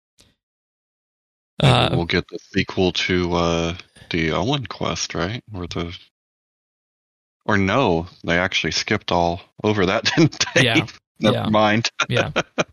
Uh, we'll get the sequel to uh, the Owen quest, right? Or the, or no, they actually skipped all over that, didn't they? Yeah. Never yeah. mind. Yeah.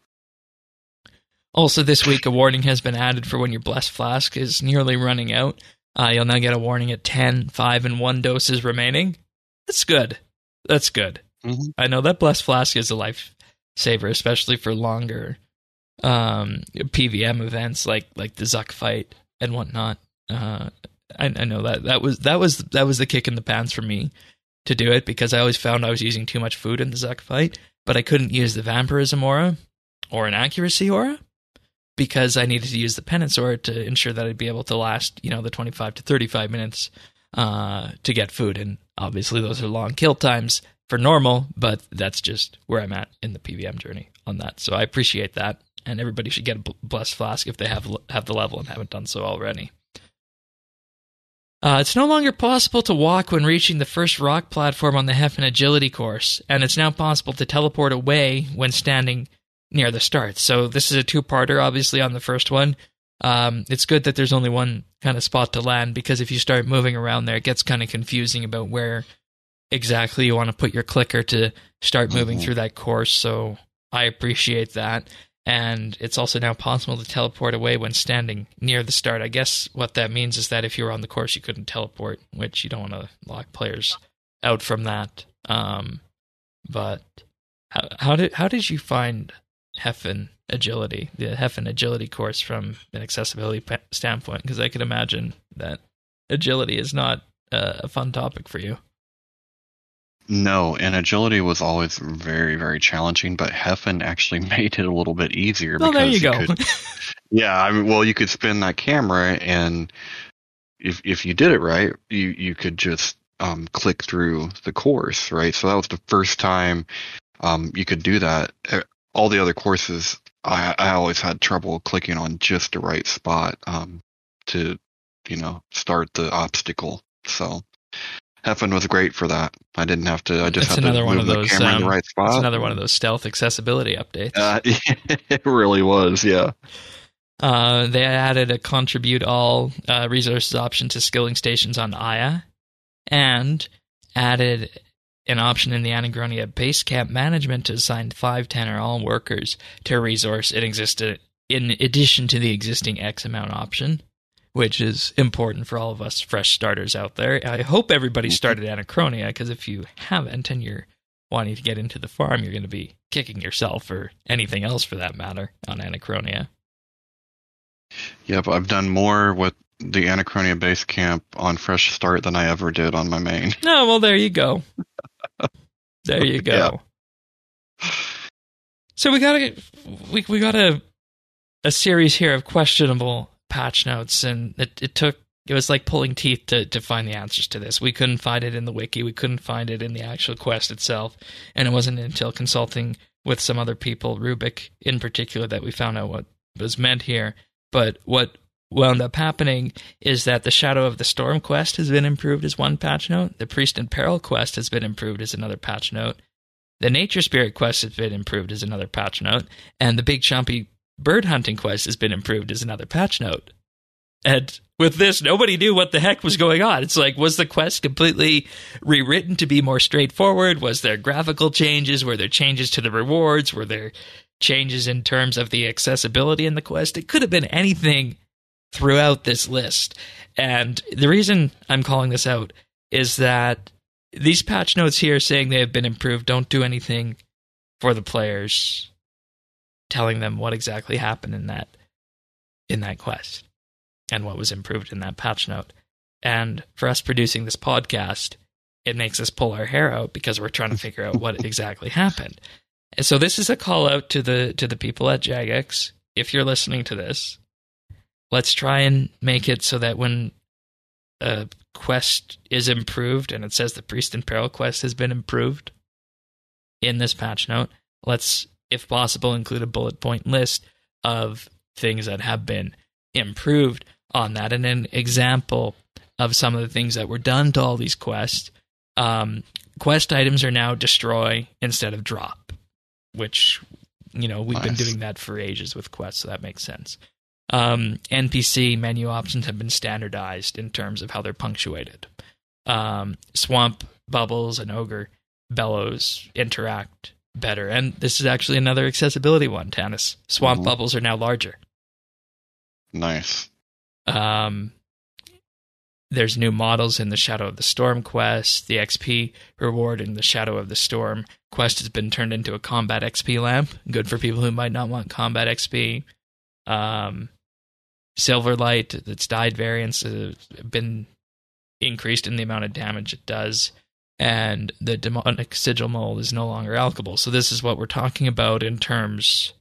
Also, this week, a warning has been added for when your Blessed Flask is nearly running out. Uh, you'll now get a warning at ten, five, and one doses remaining. That's good. That's good. Mm-hmm. I know that Blessed Flask is a lifesaver, especially for longer um, P V M events like like the Zuck fight and whatnot. Uh, I, I know that that was that was that was the kick in the pants for me to do it, because I always found I was using too much food in the Zuck fight, but I couldn't use the Vampirism aura or an accuracy aura, because I needed to use the penance aura to ensure that I'd be able to last, you know, the twenty-five to thirty-five minutes uh, to get food. And obviously those are long kill times for normal, but that's just where I'm at in the P V M journey on that. So I appreciate that, and everybody should get a Blessed Flask if they have have the level and haven't done so already. Uh, it's no longer possible to walk when reaching the first rock platform on the Heffen Agility course, and it's now possible to teleport away when standing near the start. So this is a two-parter, obviously, on the first one. Um, it's good that there's only one kind of spot to land, because if you start moving around there, it gets kind of confusing about where exactly you want to put your clicker to start moving mm-hmm. through that course. So I appreciate that. And it's also now possible to teleport away when standing near the start. I guess what that means is that if you were on the course, you couldn't teleport, which you don't want to lock players out from that. Um, but how, how did how did you find Heffen Agility, the Heffen Agility course, from an accessibility pa- standpoint? Because I could imagine that agility is not uh, a fun topic for you. No, and agility was always very, very challenging, but Heffen actually made it a little bit easier. Well, because there you, you go. Could, yeah, I mean, well, you could spin that camera, and if if you did it right, you, you could just um, click through the course, right? So that was the first time um, you could do that. All the other courses I, I always had trouble clicking on just the right spot um, to, you know, start the obstacle. So Hefn was great for that. I didn't have to. I just It's had another to one move of the those, camera in um, the right spot. It's another one of those stealth accessibility updates. Uh, it really was, yeah. Uh, they added a contribute all uh, resources option to skilling stations on Aya, and added an option in the Anagronia base camp management to assign five, ten, or all workers to a resource it existed in addition to the existing X amount option, which is important for all of us fresh starters out there. I hope everybody started Anachronia, because if you haven't and you're wanting to get into the farm, you're going to be kicking yourself, or anything else for that matter, on Anachronia. Yep, I've done more with the Anachronia base camp on Fresh Start than I ever did on my main. Oh, well, there you go. There you go. Yeah. So we got a we we got a a series here of questionable patch notes, and it, it took it was like pulling teeth to to find the answers to this. We couldn't find it in the wiki, we couldn't find it in the actual quest itself, and it wasn't until consulting with some other people, Rubik in particular, that we found out what was meant here. But what wound up happening is that the Shadow of the Storm quest has been improved as one patch note, the Priest in Peril quest has been improved as another patch note, the Nature Spirit quest has been improved as another patch note, and the Big Chompy Bird Hunting quest has been improved as another patch note. And with this, nobody knew what the heck was going on. It's like, was the quest completely rewritten to be more straightforward? Was there graphical changes? Were there changes to the rewards? Were there changes in terms of the accessibility in the quest? It could have been anything throughout this list. And the reason I'm calling this out is that these patch notes here saying they have been improved don't do anything for the players, telling them what exactly happened in that in that quest and what was improved in that patch note. And for us producing this podcast, it makes us pull our hair out because we're trying to figure out what exactly happened. And so this is a call out to the to the people at Jagex. If you're listening to this, let's try and make it so that when a quest is improved and it says the Priest in Peril quest has been improved in this patch note, let's, if possible, include a bullet point list of things that have been improved on that, and an example of some of the things that were done to all these quests. Um, quest items are now destroy instead of drop, which, you know, we've nice. been doing that for ages with quests, so that makes sense. Um, N P C menu options have been standardized in terms of how they're punctuated. Um, Swamp Bubbles and Ogre Bellows interact better, and this is actually another accessibility one, Tanis. Swamp mm-hmm. Bubbles are now larger. Nice. Um, there's new models in the Shadow of the Storm quest. The X P reward in the Shadow of the Storm quest has been turned into a combat X P lamp. Good for people who might not want combat X P. Um, Silverlight, its dyed variants have been increased in the amount of damage it does. And the Demonic Sigil Mold is no longer alchable. So this is what we're talking about in terms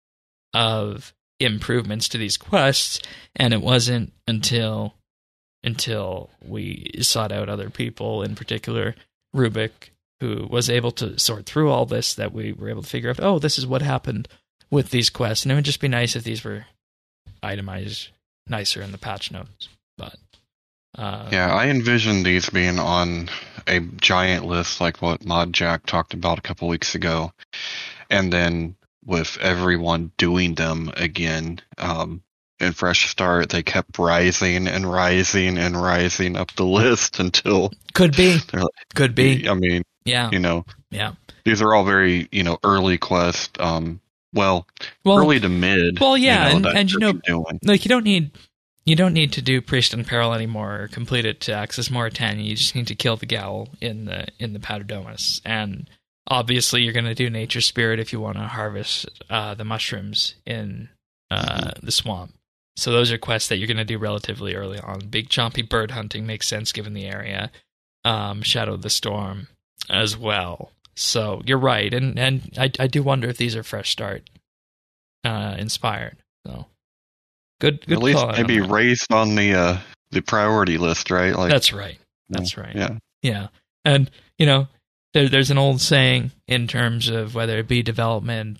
of improvements to these quests, and it wasn't until until we sought out other people, in particular Rubik, who was able to sort through all this, that we were able to figure out, oh, this is what happened with these quests. And it would just be nice if these were itemized nicer in the patch notes. But uh, yeah, I envision these being on a giant list like what Mod Jack talked about a couple weeks ago, and then with everyone doing them again. Um, in Fresh Start, they kept rising and rising and rising up the list until... Could be. Like, Could be. I mean, yeah. you know, yeah. These are all very, you know, early quests. Um, well, well, early to mid. Well, yeah, you know, and, and you know, doing. like you don't need... You don't need to do Priest in Peril anymore or complete it to access Moritania. You just need to kill the Gowl in the in the Paterdomus. And obviously, you're going to do Nature Spirit if you want to harvest uh, the mushrooms in uh, mm-hmm. the swamp. So those are quests that you're going to do relatively early on. Big Chompy Bird Hunting makes sense given the area. Um, Shadow of the Storm as well. So you're right, and and I I do wonder if these are Fresh Start uh, inspired. So good, good. At least call maybe on raised on the uh, the priority list, right? Like that's right. That's right. Yeah, yeah, and you know. There, there's an old saying in terms of whether it be development or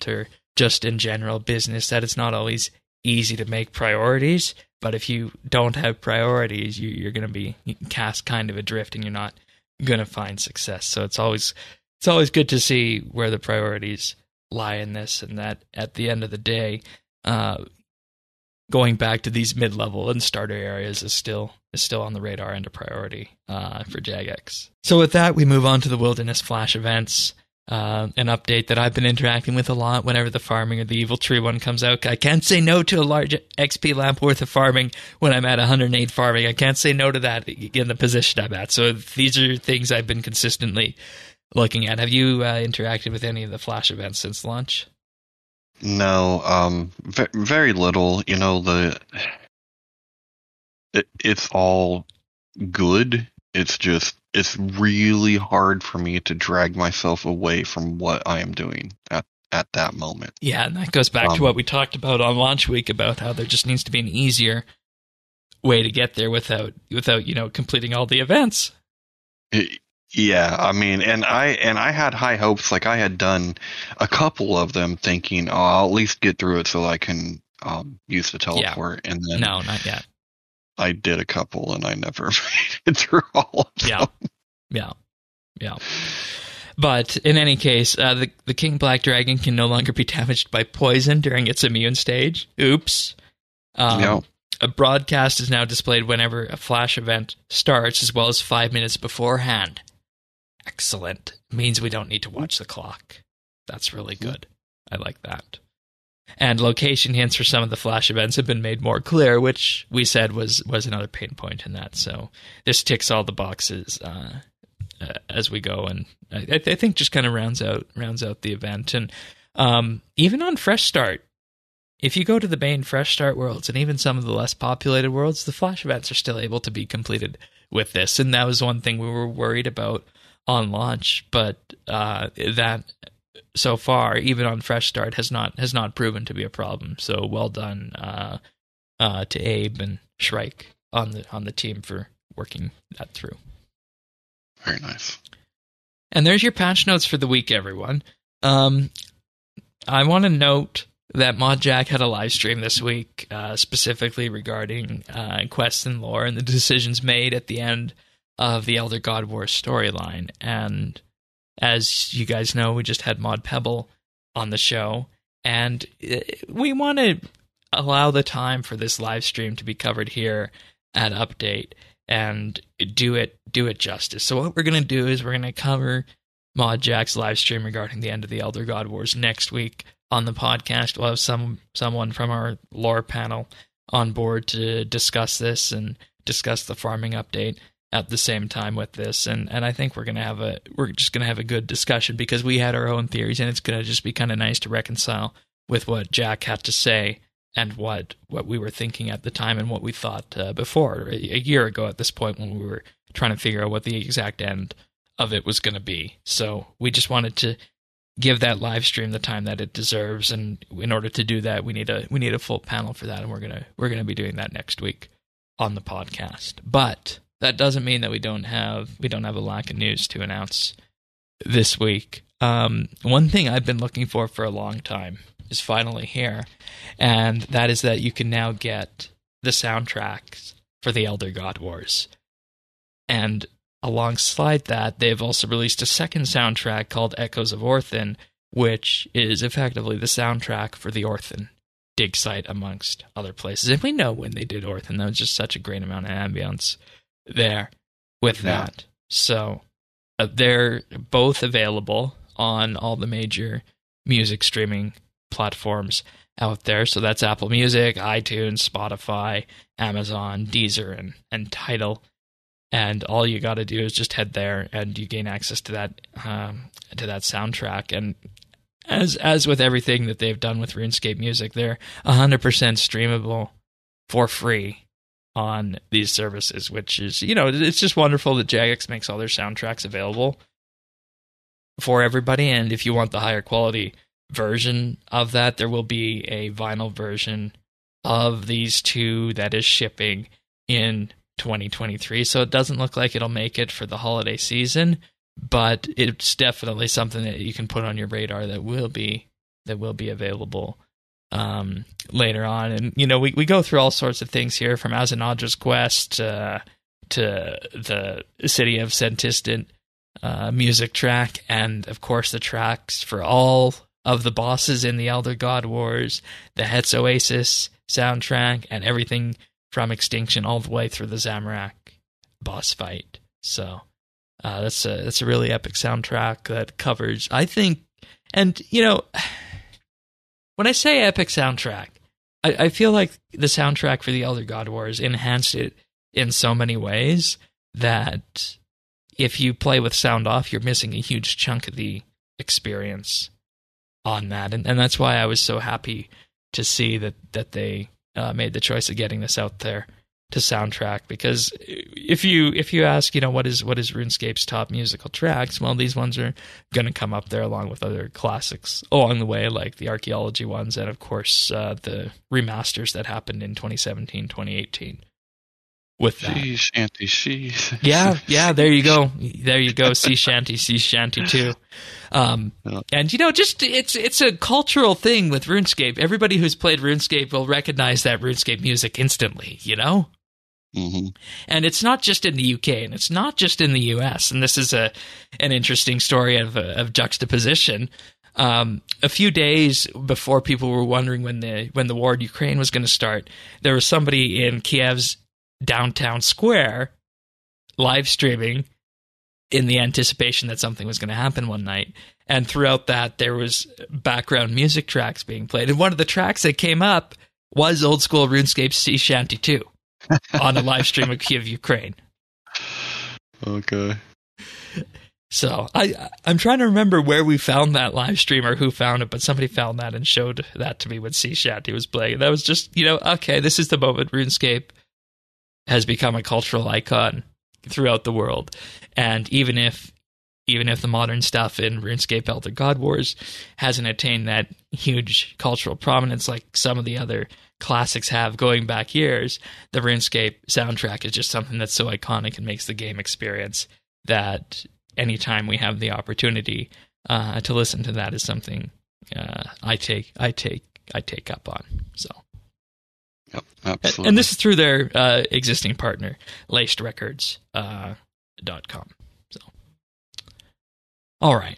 just in general business, that it's not always easy to make priorities. But if you don't have priorities, you, you're going to be cast kind of adrift, and you're not going to find success. So it's always it's always good to see where the priorities lie in this, and that at the end of the day, uh, going back to these mid-level and starter areas is still is still on the radar and a priority uh, for Jagex. So with that, we move on to the Wilderness Flash events. Uh, an update that I've been interacting with a lot whenever the farming or the Evil Tree one comes out. I can't say no to a large X P lamp worth of farming when I'm at one hundred eight farming. I can't say no to that in the position I'm at. So these are things I've been consistently looking at. Have you uh, interacted with any of the Flash events since launch? No, um, v- very little. You know, the it, it's all good. It's just, it's really hard for me to drag myself away from what I am doing at, at that moment. Yeah, and that goes back um, to what we talked about on launch week about how there just needs to be an easier way to get there without, without you know, completing all the events. It, yeah, I mean, and I and I had high hopes. Like, I had done a couple of them thinking, oh, I'll at least get through it so I can um, use the teleport. Yeah. And then no, not yet. I did a couple, and I never made it through all of yeah. them. Yeah, yeah. But in any case, uh, the the King Black Dragon can no longer be damaged by poison during its immune stage. Oops. Um, no. A broadcast is now displayed whenever a Flash event starts, as well as five minutes beforehand. Excellent. Means we don't need to watch the clock. That's really good. I like that. And location hints for some of the Flash events have been made more clear, which we said was, was another pain point in that. So this ticks all the boxes uh, uh, as we go, and I, I think just kind of rounds out rounds out the event. And um, even on Fresh Start, if you go to the main Fresh Start worlds and even some of the less populated worlds, the Flash events are still able to be completed with this. And that was one thing we were worried about on launch, but uh, that so far, even on Fresh Start, has not has not proven to be a problem. So well done uh, uh, to Abe and Shrike on the on the team for working that through. Very nice. And there's your patch notes for the week, everyone. Um, I want to note that ModJack had a live stream this week, uh, specifically regarding uh, quests and lore and the decisions made at the end of the Elder God Wars storyline. And as you guys know, we just had Mod Pebble on the show, and we want to allow the time for this live stream to be covered here at Update and do it do it justice. So what we're going to do is we're going to cover ModJack's live stream regarding the end of the Elder God Wars next week on the podcast. We'll have some someone from our lore panel on board to discuss this and discuss the farming update at the same time with this, and and I think we're gonna have a we're just gonna have a good discussion because we had our own theories, and it's gonna just be kind of nice to reconcile with what Jack had to say and what what we were thinking at the time and what we thought uh, before a, a year ago at this point when we were trying to figure out what the exact end of it was gonna be. So we just wanted to give that live stream the time that it deserves, and in order to do that, we need a we need a full panel for that, and we're gonna we're gonna be doing that next week on the podcast. But that doesn't mean that we don't have we don't have a lack of news to announce this week. Um, one thing I've been looking for for a long time is finally here, and that is that you can now get the soundtracks for the Elder God Wars. And alongside that, they've also released a second soundtrack called Echoes of Orthan, which is effectively the soundtrack for the Orthan dig site, amongst other places. And we know when they did Orthan, that was just such a great amount of ambience there with yeah. that. So uh, they're both available on all the major music streaming platforms out there. So that's Apple Music, iTunes, Spotify, Amazon, Deezer, and, and Tidal. And all you got to do is just head there, and you gain access to that um, to that soundtrack. And as as with everything that they've done with RuneScape Music, they're one hundred percent streamable for free on these services, which is, you know, it's just wonderful that Jagex makes all their soundtracks available for everybody. And if you want the higher quality version of that, there will be a vinyl version of these two that is shipping in twenty twenty-three. So it doesn't look like it'll make it for the holiday season, but it's definitely something that you can put on your radar that will be that will be available um, later on. And, you know, we, we go through all sorts of things here, from Azanadra's Quest uh, to the City of Sentistant uh, music track, and, of course, the tracks for all of the bosses in the Elder God Wars, the Hetz Oasis soundtrack, and everything from Extinction all the way through the Zamorak boss fight. So uh, that's a that's a really epic soundtrack that covers, I think, and, you know, when I say epic soundtrack, I, I feel like the soundtrack for the Elder God Wars enhanced it in so many ways that if you play with sound off, you're missing a huge chunk of the experience on that. And, and that's why I was so happy to see that, that they uh, made the choice of getting this out there to soundtrack, because if you if you ask, you know, what is what is RuneScape's top musical tracks, well, these ones are going to come up there along with other classics along the way, like the archaeology ones, and of course uh, the remasters that happened in twenty seventeen, twenty eighteen. With that, sea shanty, she. yeah, yeah, there you go, there you go, sea shanty, sea shanty too. Um, yeah. And you know, just it's it's a cultural thing with RuneScape. Everybody who's played RuneScape will recognize that RuneScape music instantly, you know. Mm-hmm. And it's not just in the U K, and it's not just in the U S. And this is a an interesting story of of juxtaposition. Um, a few days before people were wondering when the when the war in Ukraine was going to start, there was somebody in Kiev's downtown square live streaming in the anticipation that something was going to happen one night. And throughout that, there was background music tracks being played. And one of the tracks that came up was old school RuneScape Sea Shanty two. On a live stream of Kiev, Ukraine. Okay. So I, I'm trying to remember where we found that live stream or who found it, but somebody found that and showed that to me when Sea Shanty was playing. That was just, you know, okay, this is the moment RuneScape has become a cultural icon throughout the world. And even if even if the modern stuff in RuneScape Elder God Wars hasn't attained that huge cultural prominence like some of the other classics have going back years, the RuneScape soundtrack is just something that's so iconic and makes the game experience that anytime we have the opportunity uh, to listen to that is something uh, I take I take I take up on. So yep, absolutely. And this is through their uh, existing partner, laced records dot com. So all right.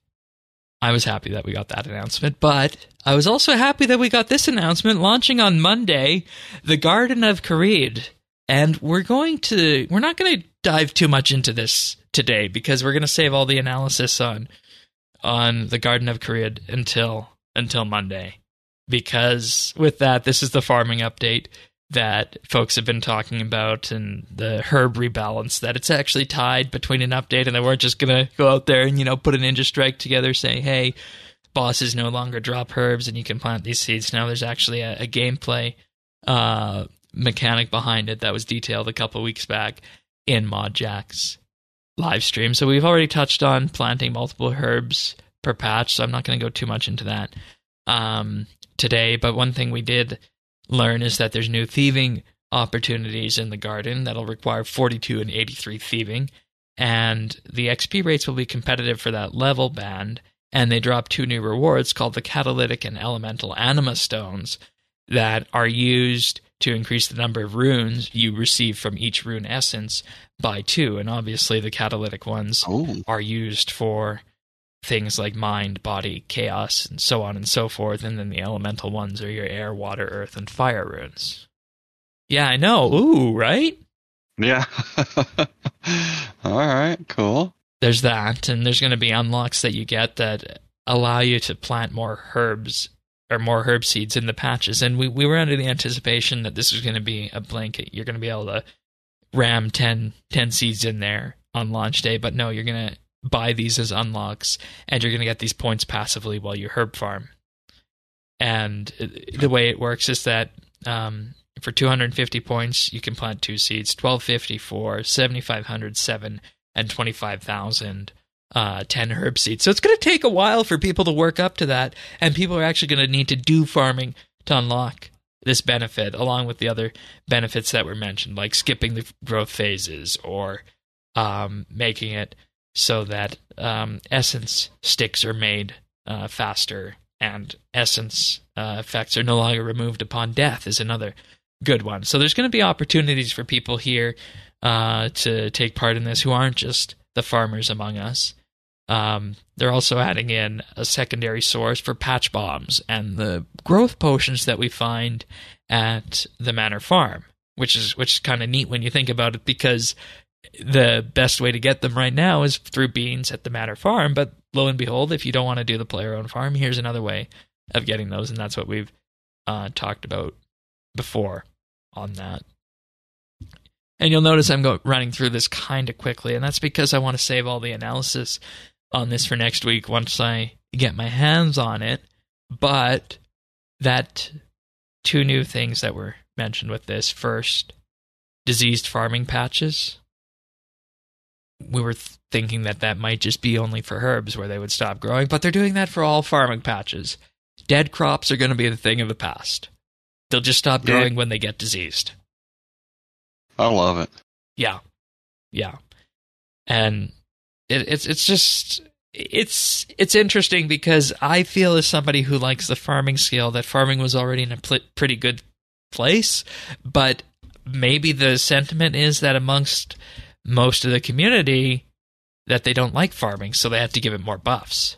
I was happy that we got that announcement, but I was also happy that we got this announcement launching on Monday, the Garden of Karid. And we're going to, we're not going to dive too much into this today because we're going to save all the analysis on on the Garden of Karid until until Monday. Because with that, this is the farming update that folks have been talking about, and the herb rebalance, that it's actually tied between an update, and they weren't just going to go out there and, you know, put a ninja strike together saying, hey, bosses no longer drop herbs and you can plant these seeds. Now there's actually a, a gameplay uh, mechanic behind it that was detailed a couple weeks back in ModJack's live stream. So we've already touched on planting multiple herbs per patch, so I'm not going to go too much into that um, today. But one thing we did learn is that there's new thieving opportunities in the garden that'll require forty-two and eighty-three thieving, and the X P rates will be competitive for that level band, and they drop two new rewards called the Catalytic and Elemental Anima Stones that are used to increase the number of runes you receive from each rune essence by two, and obviously the catalytic ones oh. are used for things like mind, body, chaos, and so on and so forth, and then the elemental ones are your air, water, earth, and fire runes. Yeah, I know. Ooh, right? Yeah. All right, cool. There's that, and there's going to be unlocks that you get that allow you to plant more herbs or more herb seeds in the patches, and we, we were under the anticipation that this was going to be a blanket. You're going to be able to ram ten, ten seeds in there on launch day, but no, you're going to buy these as unlocks, and you're going to get these points passively while you herb farm. And the way it works is that um, for two hundred fifty points, you can plant two seeds, twelve fifty for seventy-five hundred, seven, and twenty-five thousand, uh, ten herb seeds. So it's going to take a while for people to work up to that, and people are actually going to need to do farming to unlock this benefit, along with the other benefits that were mentioned, like skipping the growth phases or um, making it so that um, essence sticks are made uh, faster and essence uh, effects are no longer removed upon death is another good one. So there's going to be opportunities for people here uh, to take part in this who aren't just the farmers among us. Um, they're also adding in a secondary source for patch bombs and the growth potions that we find at the Manor Farm, which is which is kind of neat when you think about it, because the best way to get them right now is through beans at the Manor Farm. But lo and behold, if you don't want to do the player-owned farm, here's another way of getting those, and that's what we've uh, talked about before on that. And you'll notice I'm go- running through this kind of quickly, and that's because I want to save all the analysis on this for next week once I get my hands on it. But that two new things that were mentioned with this. First, diseased farming patches. We were th- thinking that that might just be only for herbs where they would stop growing, but they're doing that for all farming patches. Dead crops are going to be the thing of the past. They'll just stop growing yeah. when they get diseased. I love it. Yeah. Yeah. And it, it's it's just it's it's interesting because I feel, as somebody who likes the farming scale, that farming was already in a pl- pretty good place, but maybe the sentiment is that amongst most of the community that they don't like farming, so they have to give it more buffs.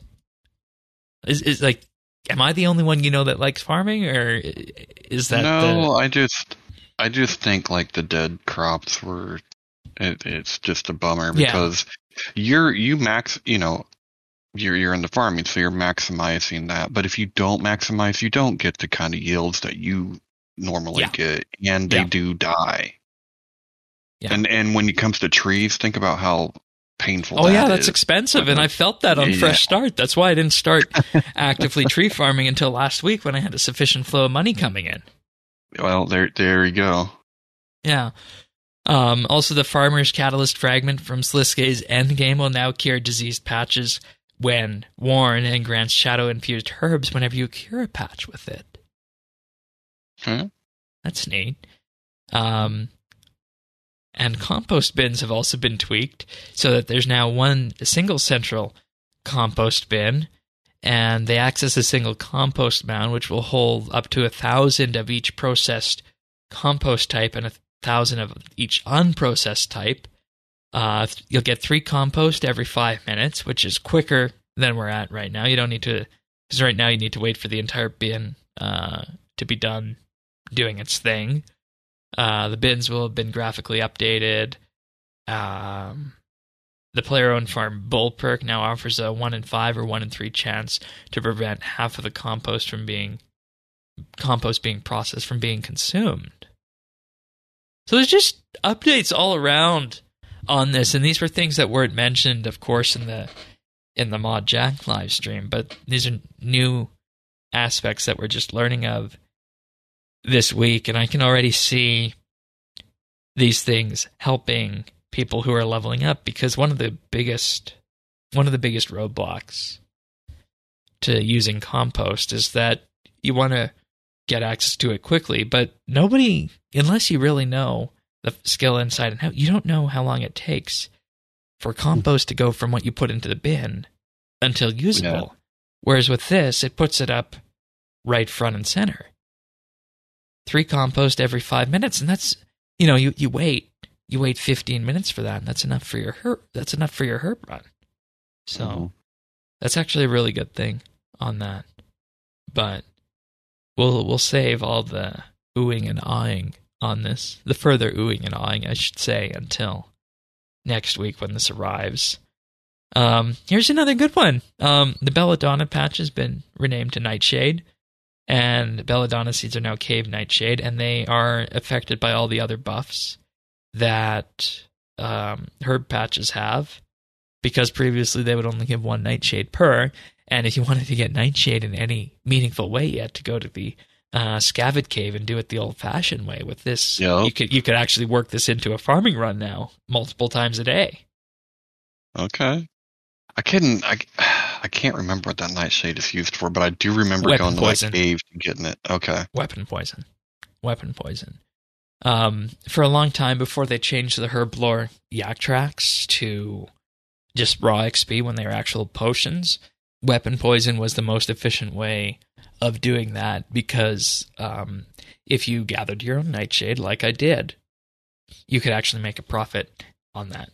Is is like, am I the only one you know that likes farming, or is that no? The... I just I just think like the dead crops were. It, it's just a bummer because yeah. you're you max you know you're you're into farming, so you're maximizing that. But if you don't maximize, you don't get the kind of yields that you normally yeah. get, and they yeah. do die. Yeah. And and when it comes to trees, think about how painful. Oh that yeah, that's is. expensive, and I felt that on yeah. Fresh Start. That's why I didn't start actively tree farming until last week when I had a sufficient flow of money coming in. Well, there there you go. Yeah. Um, also, the Farmer's Catalyst fragment from Sliskay's endgame will now cure diseased patches when worn, and grants shadow-infused herbs whenever you cure a patch with it. Hmm? That's neat. Um, and compost bins have also been tweaked so that there's now one single central compost bin, and they access a single compost mound, which will hold up to a thousand of each processed compost type and a thousand of each unprocessed type. Uh, you'll get three compost every five minutes, which is quicker than we're at right now. You don't need to, because right now you need to wait for the entire bin uh, to be done doing its thing. Uh, the bins will have been graphically updated. Um, the player-owned farm Bull Perk now offers a one in five or one in three chance to prevent half of the compost from being compost being processed from being consumed. So there's just updates all around on this, and these were things that weren't mentioned, of course, in the in the Mod Jack live stream, but these are new aspects that we're just learning of this week, and I can already see these things helping people who are leveling up, because one of the biggest one of the biggest roadblocks to using compost is that you want to get access to it quickly, but nobody, unless you really know the skill inside and out, you don't know how long it takes for compost to go from what you put into the bin until usable. Yeah. Whereas with this, it puts it up right front and center. Three compost every five minutes, and that's, you know, you, you wait you wait fifteen minutes for that, and that's enough for your herb. That's enough for your herb run. So mm-hmm. that's actually a really good thing on that. But we'll we'll save all the oohing and aahing on this, the further oohing and aahing, I should say, until next week when this arrives. Um, here's another good one. Um, the Belladonna patch has been renamed to Nightshade, and Belladonna seeds are now Cave Nightshade, and they are affected by all the other buffs that um, herb patches have, because previously they would only give one Nightshade per, and if you wanted to get Nightshade in any meaningful way, you had to go to the uh, Scavid Cave and do it the old-fashioned way. With this, yep. you could you could actually work this into a farming run now, multiple times a day. Okay. I couldn't. I, I can't remember what that Nightshade is used for, but I do remember Weapon going to poison. that cave and getting it. Okay. Weapon poison. Weapon poison. Um, for a long time before they changed the Herblore Yak Tracks to just raw X P when they were actual potions, weapon poison was the most efficient way of doing that because um, if you gathered your own nightshade, like I did, you could actually make a profit on that.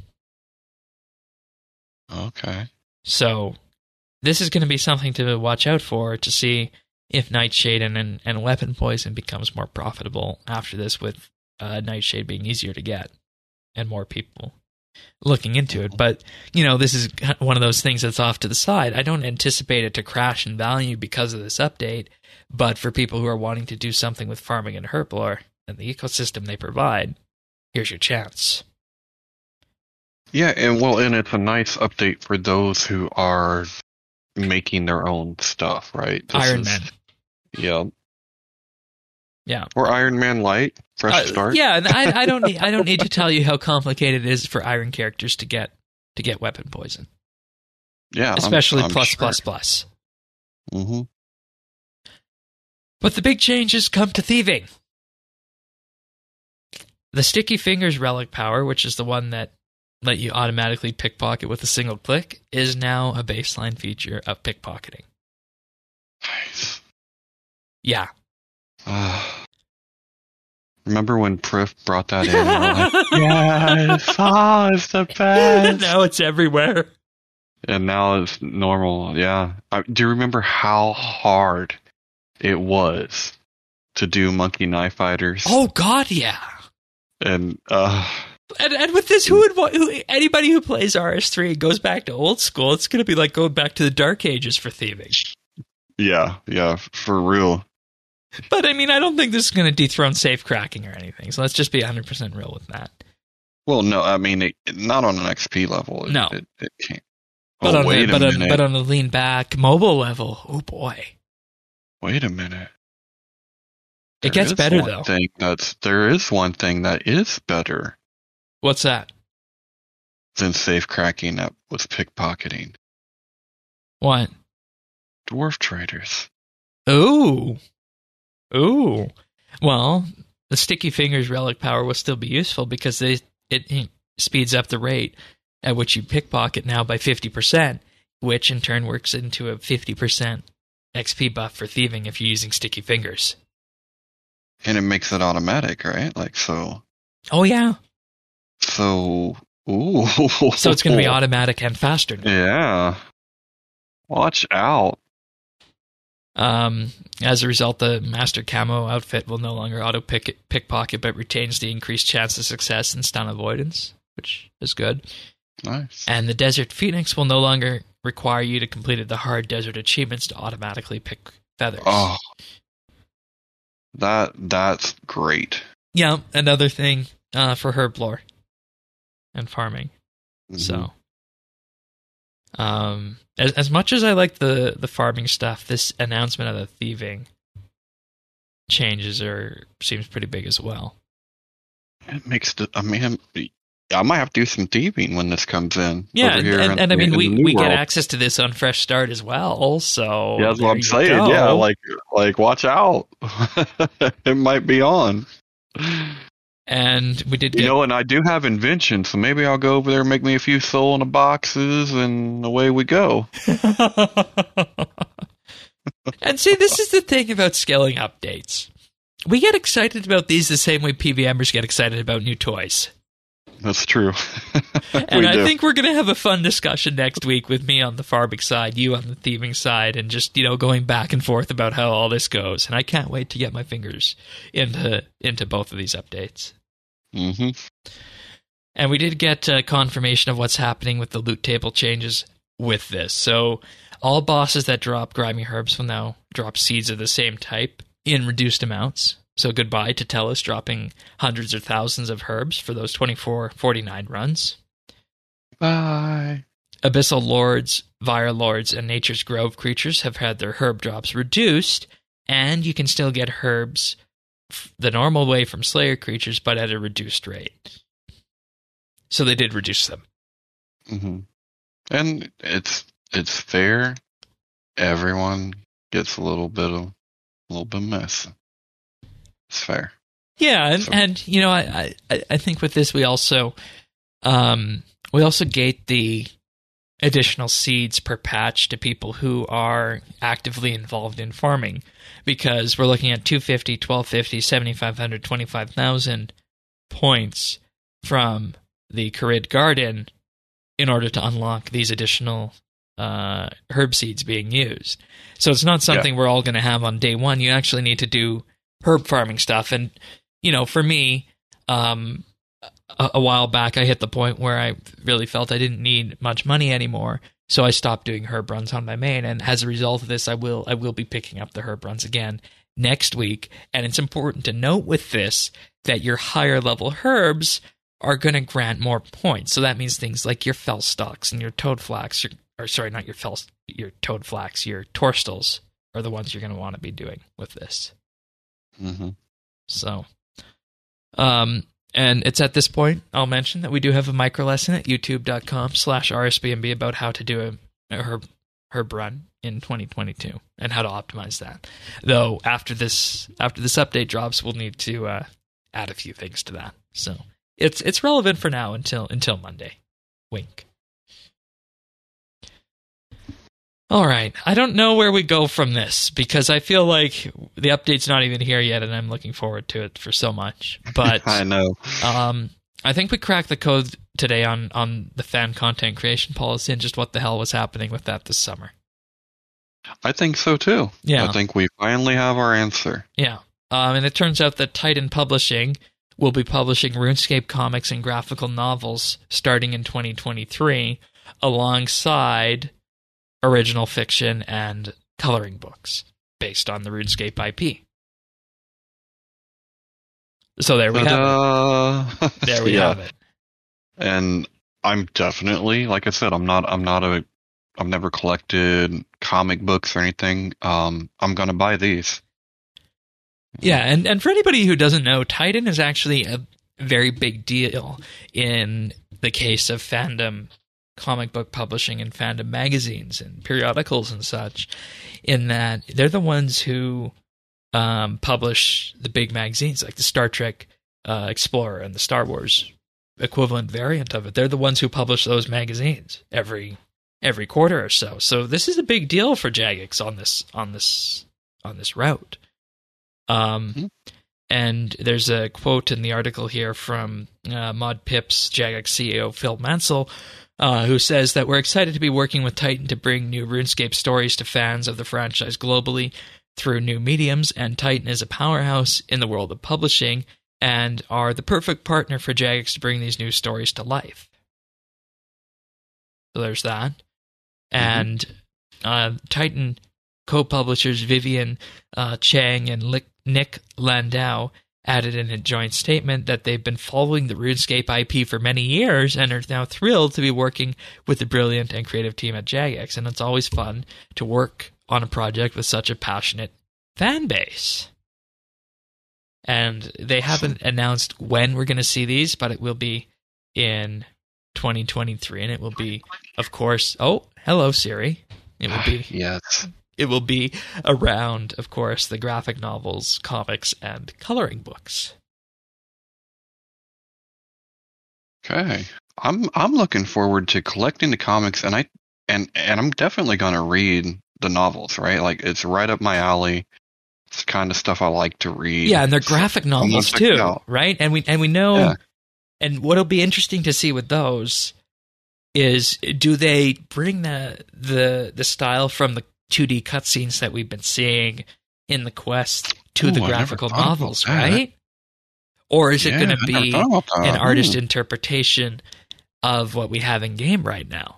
Okay. So this is going to be something to watch out for to see if nightshade and, and, and weapon poison becomes more profitable after this, with uh, nightshade being easier to get and more people looking into it. But, you know, this is one of those things that's off to the side. I don't anticipate it to crash in value because of this update, but for people who are wanting to do something with farming and herblore and the ecosystem they provide, here's your chance. Yeah, and well, and it's a nice update for those who are making their own stuff, right? This Iron is, Man. Yeah. Yeah. Or Iron Man Light, fresh Uh, start. yeah, and I, I don't need I don't need to tell you how complicated it is for iron characters to get to get weapon poison, Yeah, especially I'm, I'm plus sure. plus plus. Mm-hmm. But the big changes come to thieving. The Sticky Fingers relic power, which is the one that let you automatically pickpocket with a single click, is now a baseline feature of pickpocketing. Nice. Yeah. Uh, remember when Prif brought that in? And we're like, yes, ah, it's the best. Now it's everywhere. And now it's normal. Yeah. I, do you remember how hard it was to do Monkey Knife Fighters? Oh God, yeah. And uh, And, and with this, who would wa- who, anybody who plays R S three goes back to old school, it's going to be like going back to the dark ages for thieving. yeah, yeah, for real. But I mean, I don't think this is going to dethrone safe cracking or anything. So let's just be one hundred percent real with that. Well, no, I mean, it, not on an X P level. It, No. it, it can't. But, Oh, on wait a, a but, on, minute. but on a lean back mobile level, oh boy. Wait a minute. It There gets is better, one though. Thing that's, there is one thing that is better What's that? than safe cracking that was pickpocketing. What? Dwarf traders. Ooh. Ooh. Well, the Sticky Fingers relic power will still be useful because they, it, it speeds up the rate at which you pickpocket now by fifty percent, which in turn works into a fifty percent X P buff for thieving if you're using Sticky Fingers. And it makes it automatic, right? Like, so. Oh, yeah. So. Ooh. So it's going to be automatic and faster now. Yeah. Watch out. Um, as a result, the Master Camo outfit will no longer auto pick pickpocket, but retains the increased chance of success and stun avoidance, which is good. Nice. And the Desert Phoenix will no longer require you to complete the hard desert achievements to automatically pick feathers. Oh. That, that's great. Yeah, another thing uh, for herblore and farming. Mhm. So, um, as as much as I like the the farming stuff, this announcement of the thieving changes are seems pretty big as well. It makes the, I mean, I might have to do some thieving when this comes in. Yeah, over and, here and, in- and I mean, in we, the New we get World. access to this on Fresh Start as well. So Yeah, that's there what I'm you saying. go. Yeah, like, like, watch out. It might be on. and we did You get know, and I do have invention, so maybe I'll go over there and make me a few soul in the boxes, and away we go. And see, this is the thing about scaling updates. We get excited about these the same way P V Mers get excited about new toys. That's true. And we I do. think we're going to have a fun discussion next week with me on the farming side, you on the thieving side, and just, you know, going back and forth about how all this goes. And I can't wait to get my fingers into into both of these updates. Mm-hmm. And we did get uh, confirmation of what's happening with the loot table changes with this. So all bosses that drop grimy herbs will now drop seeds of the same type in reduced amounts. So goodbye to Tellus dropping hundreds or thousands of herbs for those twenty-four forty-nine runs. Bye. Abyssal Lords, Vire Lords, and Nature's Grove creatures have had their herb drops reduced, and you can still get herbs f- the normal way from Slayer creatures, but at a reduced rate. So they did reduce them. Mm-hmm. And it's it's fair. Everyone gets a little bit of a little bit of mess. It's fair. Yeah, and, So- and you know, I, I I think with this we also um we also gate the additional seeds per patch to people who are actively involved in farming, because we're looking at two hundred fifty, twelve fifty, seventy-five hundred, twenty-five thousand points from the Carid Garden in order to unlock these additional uh, herb seeds being used. So it's not something yeah. we're all going to have on day one. You actually need to do herb farming stuff. And, you know, for me, um, a, a while back, I hit the point where I really felt I didn't need much money anymore. So I stopped doing herb runs on my main. And as a result of this, I will I will be picking up the herb runs again next week. And it's important to note with this that your higher level herbs are going to grant more points. So that means things like your Fellstocks and your Toadflax, your, or sorry, not your Fel, your Toadflax, your Torstals are the ones you're going to want to be doing with this. Mm-hmm. So, um, and it's at this point, I'll mention that we do have a micro lesson at youtube.com slash rsbnb about how to do a, a herb, herb run in twenty twenty-two and how to optimize that. Though after this, after this update drops, we'll need to uh, add a few things to that. So it's it's relevant for now until until Monday. Wink. All right. I don't know where we go from this because I feel like the update's not even here yet, and I'm looking forward to it for so much. But I know. Um, I think we cracked the code today on, on the fan content creation policy and just what the hell was happening with that this summer. I think so too. Yeah. I think we finally have our answer. Yeah. Um, and it turns out that Titan Publishing will be publishing RuneScape comics and graphical novels starting in twenty twenty-three alongside original fiction and coloring books based on the RuneScape I P. So there we Ta-da! have it. There we yeah. have it. And I'm definitely, like I said, I'm not, I'm not a, I've never collected comic books or anything. Um, I'm gonna buy these. Yeah, and, and for anybody who doesn't know, Titan is actually a very big deal in the case of fandom comic book publishing and fandom magazines and periodicals and such, in that they're the ones who um, publish the big magazines like the Star Trek uh, Explorer and the Star Wars equivalent variant of it. They're the ones who publish those magazines every every quarter or so. So this is a big deal for Jagex on this on this on this route. Um, mm-hmm. And there's a quote in the article here from uh, Mod Pips Jagex C E O Phil Mansell, Uh, who says that we're excited to be working with Titan to bring new RuneScape stories to fans of the franchise globally through new mediums, and Titan is a powerhouse in the world of publishing and are the perfect partner for Jagex to bring these new stories to life. So there's that. Mm-hmm. And uh, Titan co-publishers Vivian uh, Chang and Lick, Nick Landau added in a joint statement that they've been following the RuneScape I P for many years and are now thrilled to be working with the brilliant and creative team at Jagex. And it's always fun to work on a project with such a passionate fan base. And they haven't announced when we're going to see these, but it will be in twenty twenty-three. And it will be, of course, oh, hello, Siri. It will be... yes. It will be around, of course, the graphic novels, comics, and coloring books. Okay, I'm I'm looking forward to collecting the comics, and I and and I'm definitely gonna read the novels. Right, like it's right up my alley. It's the kind of stuff I like to read. Yeah, and they're graphic novels too, right? And we and we know, yeah. And what'll be interesting to see with those is, do they bring the the the style from the two D cutscenes that we've been seeing in the quest to Ooh, the graphical novels, right? Or is yeah, it going to be an artist Ooh. interpretation of what we have in game right now?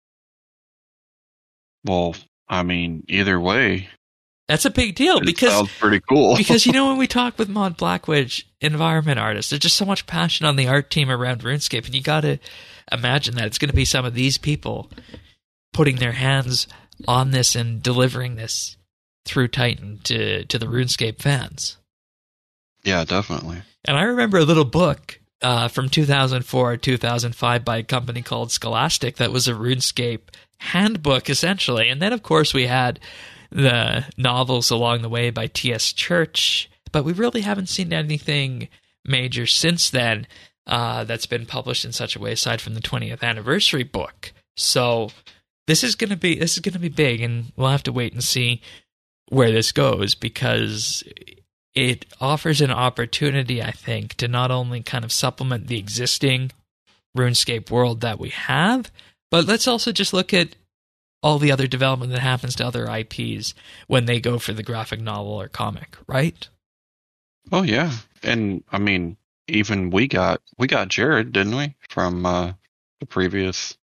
Well, I mean, either way, that's a big deal it because sounds pretty cool. Because you know, when we talk with Mod Blackwidge environment artists, there's just so much passion on the art team around RuneScape, and you got to imagine that it's going to be some of these people putting their hands on this and delivering this through Titan to, to the RuneScape fans. Yeah, definitely. And I remember a little book uh, from two thousand four or two thousand five by a company called Scholastic that was a RuneScape handbook, essentially. And then, of course, we had the novels along the way by T S Church, but we really haven't seen anything major since then uh, that's been published in such a way, aside from the twentieth anniversary book. So this is going to be this is going to be big, and we'll have to wait and see where this goes, because it offers an opportunity, I think, to not only kind of supplement the existing RuneScape world that we have, but let's also just look at all the other development that happens to other I Ps when they go for the graphic novel or comic, right? Oh yeah, and I mean, even we got we got Jared, didn't we, from uh, the previous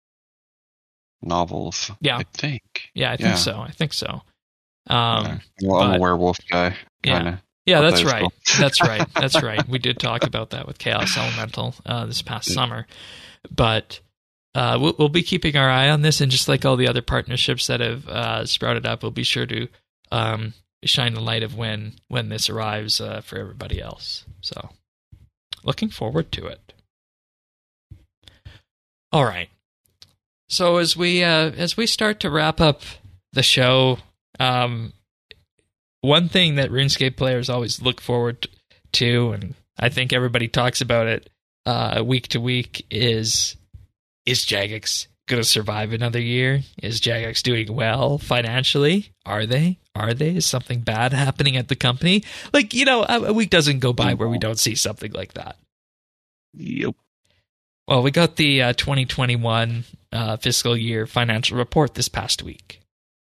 novels? Yeah, I think. Yeah, I think yeah. so. I think so. Um, yeah. Well, I'm but, a werewolf guy. Yeah, yeah, that's right. Cool. That's right. That's right. We did talk about that with Chaos Elemental uh, this past yeah. summer, but uh, we'll, we'll be keeping our eye on this, and just like all the other partnerships that have uh, sprouted up, we'll be sure to um, shine the light of when when this arrives uh, for everybody else. So, looking forward to it. All right. So as we uh, as we start to wrap up the show, um, one thing that RuneScape players always look forward to, and I think everybody talks about it uh, week to week, is is Jagex going to survive another year? Is Jagex doing well financially? Are they? Are they? Is something bad happening at the company? Like, you know, a, a week doesn't go by where we don't see something like that. Yep. Well, we got the uh, twenty twenty-one uh, fiscal year financial report this past week.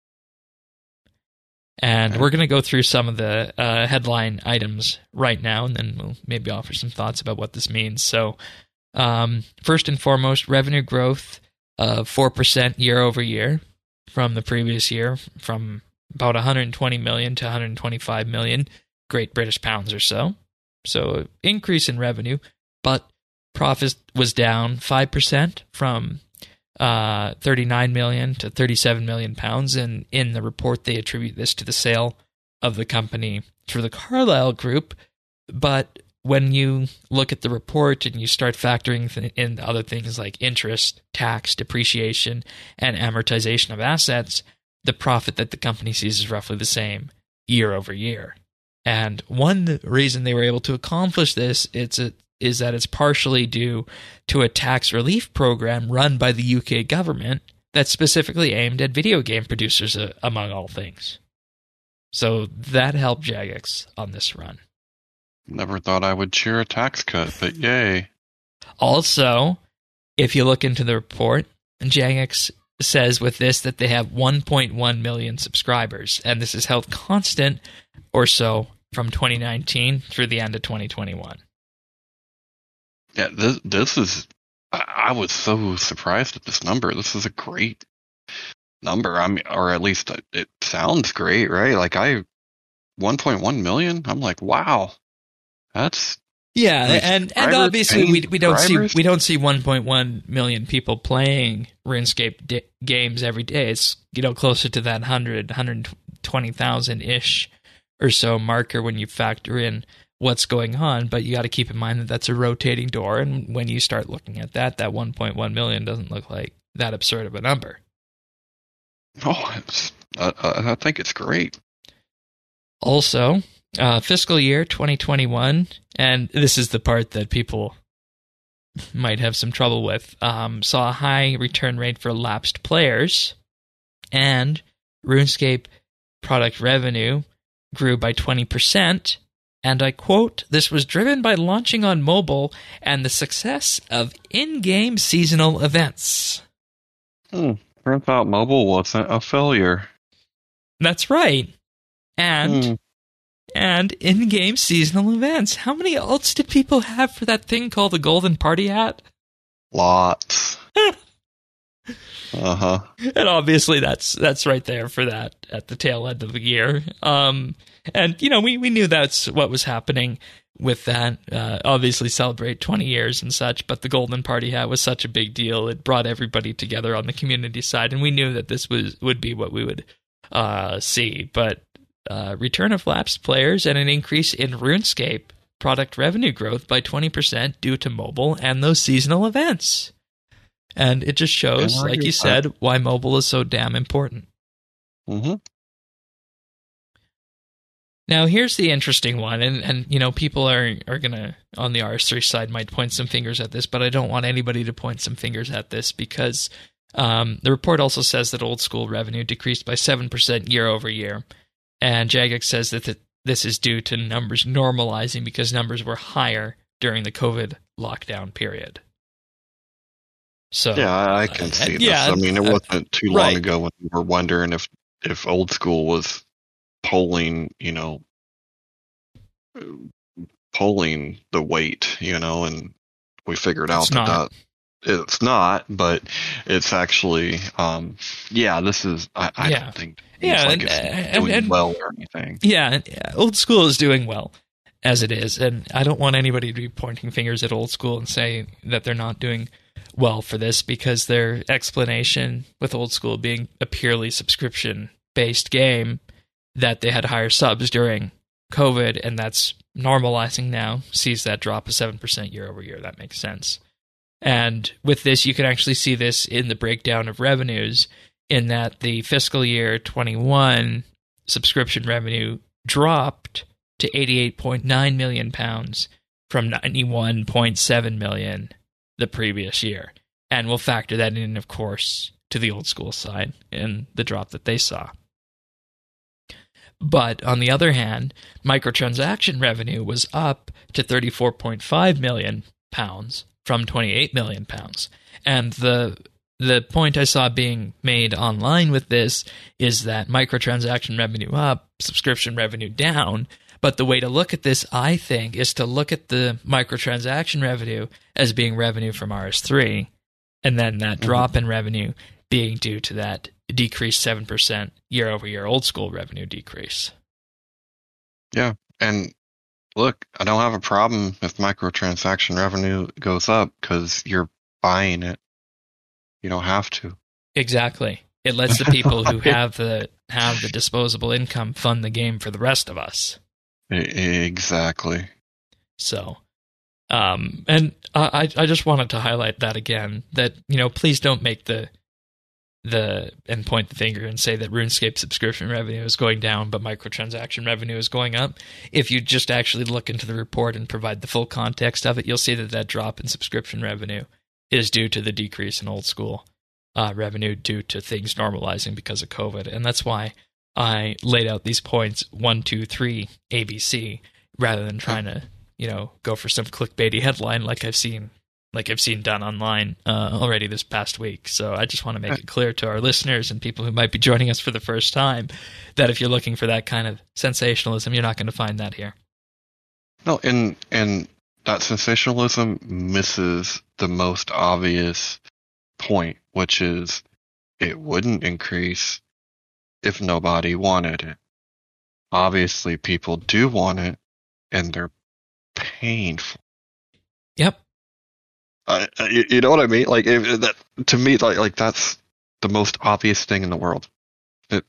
And we're going to go through some of the uh, headline items right now, and then we'll maybe offer some thoughts about what this means. So, um, first and foremost, revenue growth of four percent year over year from the previous year, from about one hundred twenty million to one hundred twenty-five million Great British pounds or so. So, increase in revenue, but profit was down five percent from uh, thirty-nine million to thirty-seven million pounds, and in the report they attribute this to the sale of the company for the Carlyle Group. But when you look at the report and you start factoring in other things like interest, tax, depreciation, and amortization of assets, the profit that the company sees is roughly the same year over year. And one reason they were able to accomplish this it's a, is that it's partially due to a tax relief program run by the U K government that's specifically aimed at video game producers, uh, among all things. So that helped Jagex on this run. Never thought I would cheer a tax cut, but yay. Also, if you look into the report, Jagex says with this that they have one point one million subscribers, and this is held constant or so from twenty nineteen through the end of twenty twenty-one. Yeah, this this is. I, I was so surprised at this number. This is a great number. I mean, or at least it sounds great, right? Like I, one point one million. I'm like, wow, that's yeah, like and and obviously we we don't see we don't see one point one million people playing RuneScape di- games every day. It's, you know, closer to that one hundred, one hundred twenty thousand ish or so marker when you factor in what's going on, but you got to keep in mind that that's a rotating door, and when you start looking at that, that one point one million doesn't look like that absurd of a number. Oh, it's, uh, I think it's great. Also, uh, fiscal year twenty twenty-one, and this is the part that people might have some trouble with, um, saw a high return rate for lapsed players, and RuneScape product revenue grew by twenty percent. And I quote, "This was driven by launching on mobile and the success of in-game seasonal events." Hmm. Turns out mobile wasn't a failure. That's right. And hmm. and in-game seasonal events. How many ults did people have for that thing called the Golden Party Hat? Lots. Uh-huh. And obviously that's that's right there for that at the tail end of the year. Um, and, you know, we, we knew that's what was happening with that. Uh, obviously celebrate twenty years and such, but the Golden Party Hat was such a big deal. It brought everybody together on the community side, and we knew that this was would be what we would uh, see. But uh, return of lapsed players and an increase in RuneScape product revenue growth by twenty percent due to mobile and those seasonal events. And it just shows, like you said, that. why mobile is so damn important. Mm-hmm. Now, here's the interesting one, and, and you know, people are, are going to, on the R S three side, might point some fingers at this, but I don't want anybody to point some fingers at this, because Um, the report also says that Old School revenue decreased by seven percent year over year, and Jagex says that th- this is due to numbers normalizing because numbers were higher during the COVID lockdown period. So yeah, I, I can uh, see this. Yeah, I mean, it uh, wasn't too right. long ago when we were wondering if, if Old School was polling, you know, polling the weight, you know, and we figured out it's that, not. that it's not, but it's actually, um, yeah, this is, I, I yeah. don't think yeah, like and, it's and, doing and, well or anything. Yeah, and, yeah, Old School is doing well as it is, and I don't want anybody to be pointing fingers at Old School and saying that they're not doing well for this, because their explanation with Old School being a purely subscription-based game, that they had higher subs during COVID, and that's normalizing now, sees that drop of seven percent year over year. That makes sense. And with this, you can actually see this in the breakdown of revenues, in that the fiscal year twenty-one subscription revenue dropped to eighty-eight point nine million pounds from ninety-one point seven million the previous year. And we'll factor that in, of course, to the Old School side and the drop that they saw. But on the other hand, microtransaction revenue was up to thirty-four point five million pounds from twenty-eight million pounds. And the the point I saw being made online with this is that microtransaction revenue up, subscription revenue down. But the way to look at this, I think, is to look at the microtransaction revenue as being revenue from R S three, and then that mm-hmm. drop in revenue being due to that decreased seven percent year-over-year Old School revenue decrease. Yeah, and look, I don't have a problem if microtransaction revenue goes up because you're buying it. You don't have to. Exactly. It lets the people who have the have the disposable income fund the game for the rest of us. Exactly. So, um, and I I just wanted to highlight that again, that, you know, please don't make the the and point the finger and say that RuneScape subscription revenue is going down, but microtransaction revenue is going up. If you just actually look into the report and provide the full context of it, you'll see that that drop in subscription revenue is due to the decrease in Old School uh, revenue due to things normalizing because of COVID. And that's why I laid out these points, one, two, three, A B C, rather than trying to, you know, go for some clickbaity headline like I've seen like I've seen done online uh, already this past week. So I just want to make it clear to our listeners and people who might be joining us for the first time that if you're looking for that kind of sensationalism, you're not going to find that here. No, and and that sensationalism misses the most obvious point, which is it wouldn't increase if nobody wanted it. Obviously, people do want it, and they're paying for it. Yep. Uh, you, you know what I mean? Like if, that to me, like like that's the most obvious thing in the world. It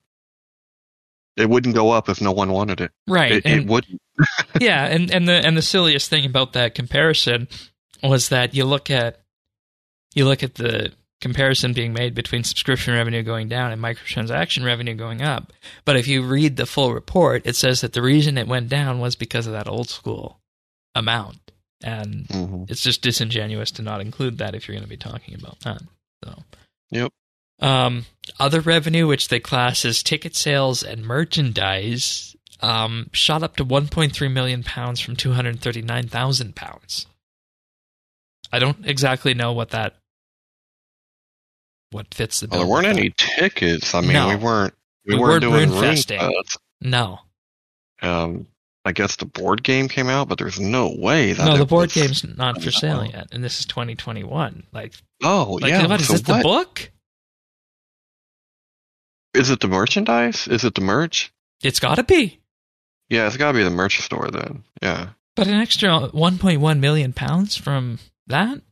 it wouldn't go up if no one wanted it. Right. It, it wouldn't. yeah, and, and the and the silliest thing about that comparison was that you look at you look at the comparison being made between subscription revenue going down and microtransaction revenue going up. But if you read the full report, it says that the reason it went down was because of that Old School amount. And mm-hmm. it's just disingenuous to not include that if you're going to be talking about that. So, yep. Um, other revenue, which they class as ticket sales and merchandise, um, shot up to one point three million pounds from two hundred thirty-nine thousand pounds. I don't exactly know what that what fits the bill. Well, there weren't any that. tickets. I mean, no. we weren't we, we weren't, weren't doing rune festing. Fest. No. Um. I guess the board game came out, but there's no way that no, the board was, game's not for sale yet, and this is twenty twenty-one. Like, oh like, yeah, what is so this? what? The book? Is it the merchandise? Is it the merch? It's got to be. Yeah, it's got to be the merch store then. Yeah, but an extra one point one million pounds from that.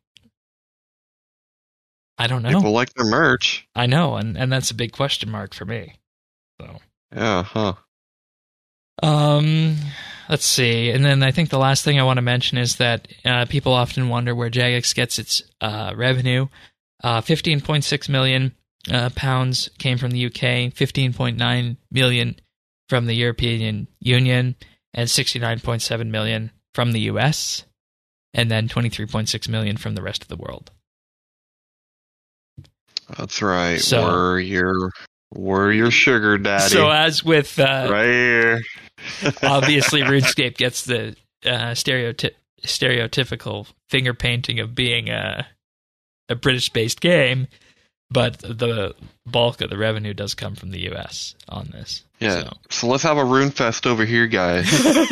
I don't know. People like their merch. I know, and and that's a big question mark for me. So yeah, huh. Um, let's see. And then I think the last thing I want to mention is that uh, people often wonder where Jagex gets its uh, revenue. Uh, fifteen point six million uh, pounds came from the U K, fifteen point nine million from the European Union, and sixty-nine point seven million from the U S, and then twenty-three point six million from the rest of the world. That's right. So, we're your we're your sugar daddy. So as with uh, right here, obviously RuneScape gets the uh, stereoty- stereotypical finger painting of being a a British-based game, but the bulk of the revenue does come from the U S on this. Yeah. So, so let's have a Rune Fest over here, guys.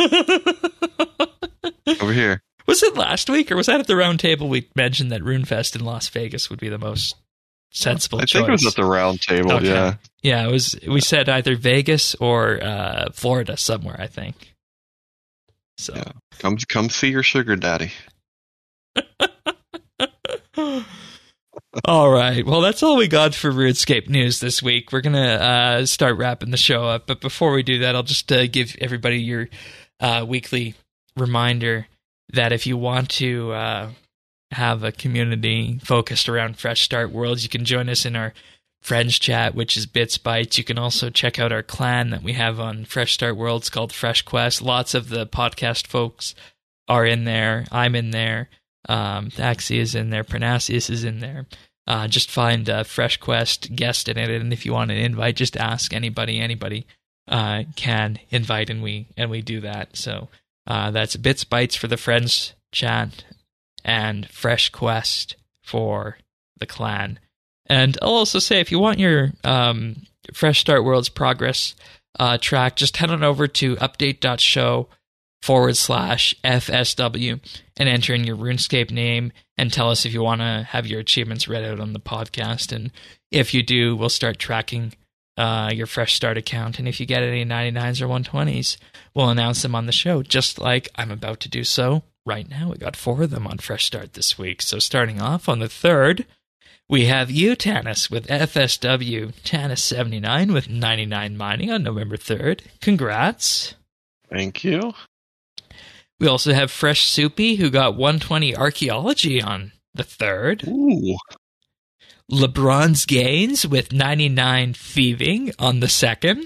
Over here. Was it last week, or was that at the round table we mentioned that RuneFest in Las Vegas would be the most sensible I choice? think it was at the round table, Okay. yeah. Yeah, it was. We said either Vegas or uh, Florida somewhere, I think. So, Yeah. Come come see your sugar daddy. all right. Well, that's all we got for RuneScape news this week. We're gonna uh, start wrapping the show up, but before we do that, I'll just uh, give everybody your uh, weekly reminder that if you want to uh, have a community focused around Fresh Start Worlds, you can join us in our Friends chat, which is Bits Bytes. You can also check out our clan that we have on Fresh Start Worlds called Fresh Quest. Lots of the podcast folks are in there. I'm in there. Um, Thaxi is in there. Pernasius is in there. Uh, just find uh, Fresh Quest guest in it, and if you want an invite, just ask anybody. Anybody uh, can invite, and we and we do that. So. Uh, that's Bits Bytes for the Friends chat and Fresh Quest for the clan. And I'll also say, if you want your um, Fresh Start World's progress uh, track, just head on over to update.show forward slash FSW and enter in your RuneScape name and tell us if you want to have your achievements read out on the podcast. And if you do, we'll start tracking Uh, your Fresh Start account, and if you get any ninety-nines or one twenties, we'll announce them on the show, just like I'm about to do so right now. We got four of them on Fresh Start this week. So starting off on the third, we have you, Tanis, with F S W, Tanis seventy-nine with ninety-nine mining on November third. Congrats. Thank you. We also have Fresh Soupy, who got one twenty archaeology on the third. Ooh. LeBron's Gains with ninety-nine thieving on the second.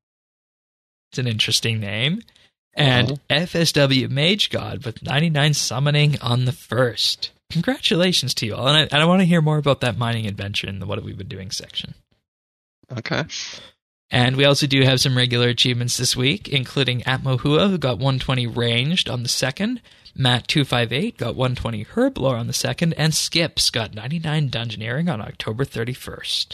It's an interesting name. And uh-huh. F S W Mage God with ninety-nine summoning on the first. Congratulations to you all. And I, and I want to hear more about that mining adventure in the What Have We Been Doing section. Okay. And we also do have some regular achievements this week, including Atmohua, who got one twenty ranged on the second. Matt two five eight got one twenty Herblore on the second, and Skips got ninety-nine Dungeoneering on October thirty-first.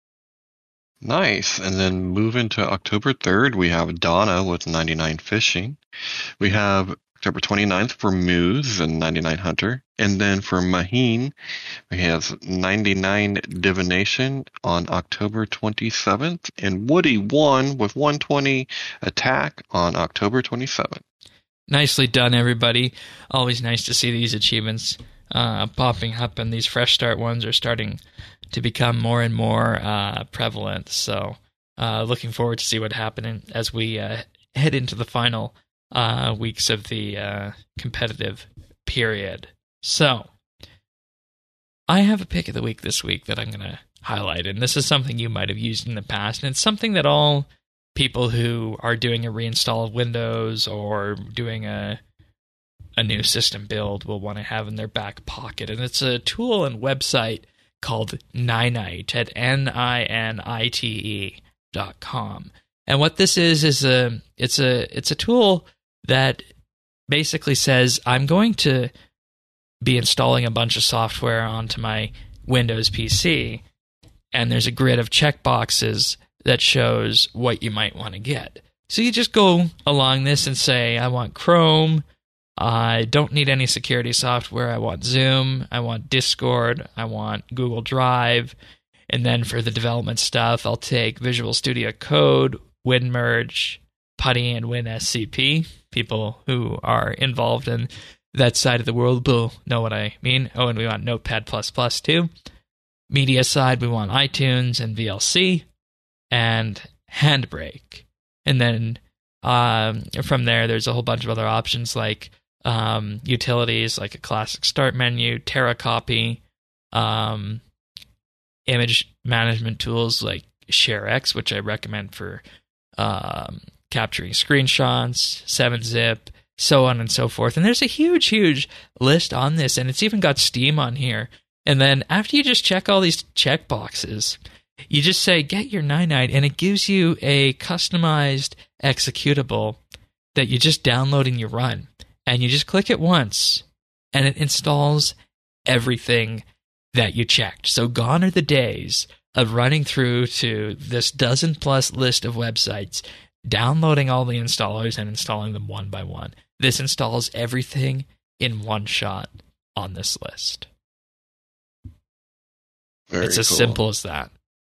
Nice. And then moving to October third, we have Donna with ninety-nine Fishing. We have October twenty-ninth for Moose and ninety-nine Hunter. And then for Maheen, we have ninety-nine Divination on October twenty-seventh. And Woody won with one twenty Attack on October twenty-seventh. Nicely done, everybody. Always nice to see these achievements uh, popping up, and these Fresh Start ones are starting to become more and more uh, prevalent. So uh, looking forward to see what happens as we uh, head into the final uh, weeks of the uh, competitive period. So I have a pick of the week this week that I'm going to highlight, and this is something you might have used in the past, and it's something that all people who are doing a reinstall of Windows or doing a a new system build will want to have in their back pocket. And it's a tool and website called Ninite at N I N I T E dot com. And what this is is a it's a it's a tool that basically says, I'm going to be installing a bunch of software onto my Windows P C, and there's a grid of checkboxes that shows what you might want to get. So you just go along this and say, I want Chrome, I don't need any security software, I want Zoom, I want Discord, I want Google Drive, and then for the development stuff, I'll take Visual Studio Code, WinMerge, Putty, and WinSCP. People who are involved in that side of the world will know what I mean. Oh, and we want Notepad++ too. Media side, we want iTunes and V L C. And Handbrake. And then um, from there, there's a whole bunch of other options like um, utilities, like a classic start menu, Terracopy, um, image management tools like ShareX, which I recommend for um, capturing screenshots, seven zip, so on and so forth. And there's a huge, huge list on this, and it's even got Steam on here And then after you just check all these check boxes, you just say, get your Ninite, and it gives you a customized executable that you just download and you run. And you just click it once, and it installs everything that you checked. So gone are the days of running through to this dozen-plus list of websites, downloading all the installers and installing them one by one. This installs everything in one shot on this list. Very it's as cool. simple as that.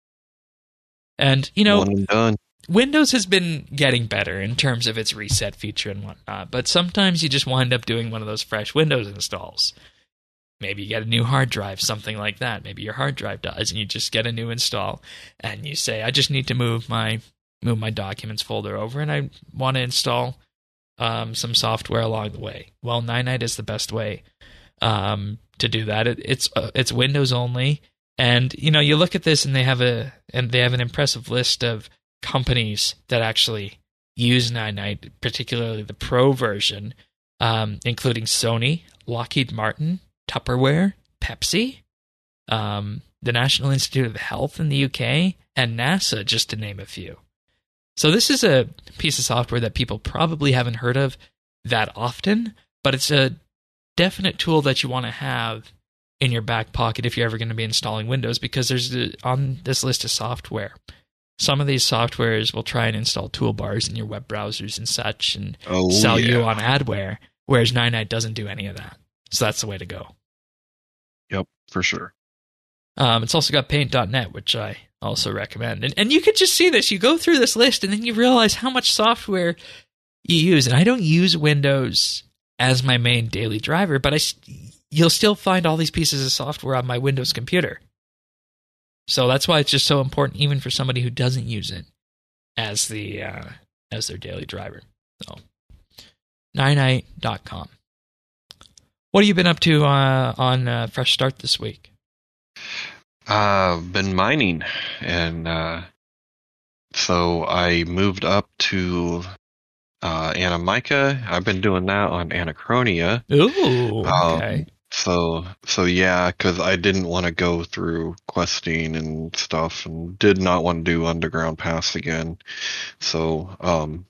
And, you know, One and done. Windows has been getting better in terms of its reset feature and whatnot, but sometimes you just wind up doing one of those fresh Windows installs. Maybe you get a new hard drive, something like that. Maybe your hard drive dies, and you just get a new install, and you say, I just need to move my move my documents folder over, and I want to install um, some software along the way. Well, Ninite is the best way um, to do that. It, it's uh, it's Windows only, and you know you look at this, and they have a and they have an impressive list of companies that actually use Ninite, particularly the Pro version, um, including Sony, Lockheed Martin, Tupperware, Pepsi, um, the National Institute of Health in the U K, and NASA, just to name a few. So this is a piece of software that people probably haven't heard of that often, but it's a definite tool that you want to have in your back pocket if you're ever going to be installing Windows, because there's a, on this list of software, some of these softwares will try and install toolbars in your web browsers and such and Oh, sell yeah. you on adware, whereas Ninite doesn't do any of that. So that's the way to go. Yep, for sure. Um, it's also got paint dot net, which I also recommend. And, and you could just see this. You go through this list, and then you realize how much software you use. And I don't use Windows as my main daily driver, but I, you'll still find all these pieces of software on my Windows computer. So that's why it's just so important, even for somebody who doesn't use it as the uh, as their daily driver. So, Ninite dot com. What have you been up to uh, on uh, Fresh Start this week? I've uh, been mining, and uh, so I moved up to uh, Anamica. I've been doing that on Anachronia. Ooh, okay. Um, so, so yeah, because I didn't want to go through questing and stuff, and did not want to do Underground Pass again. So, um,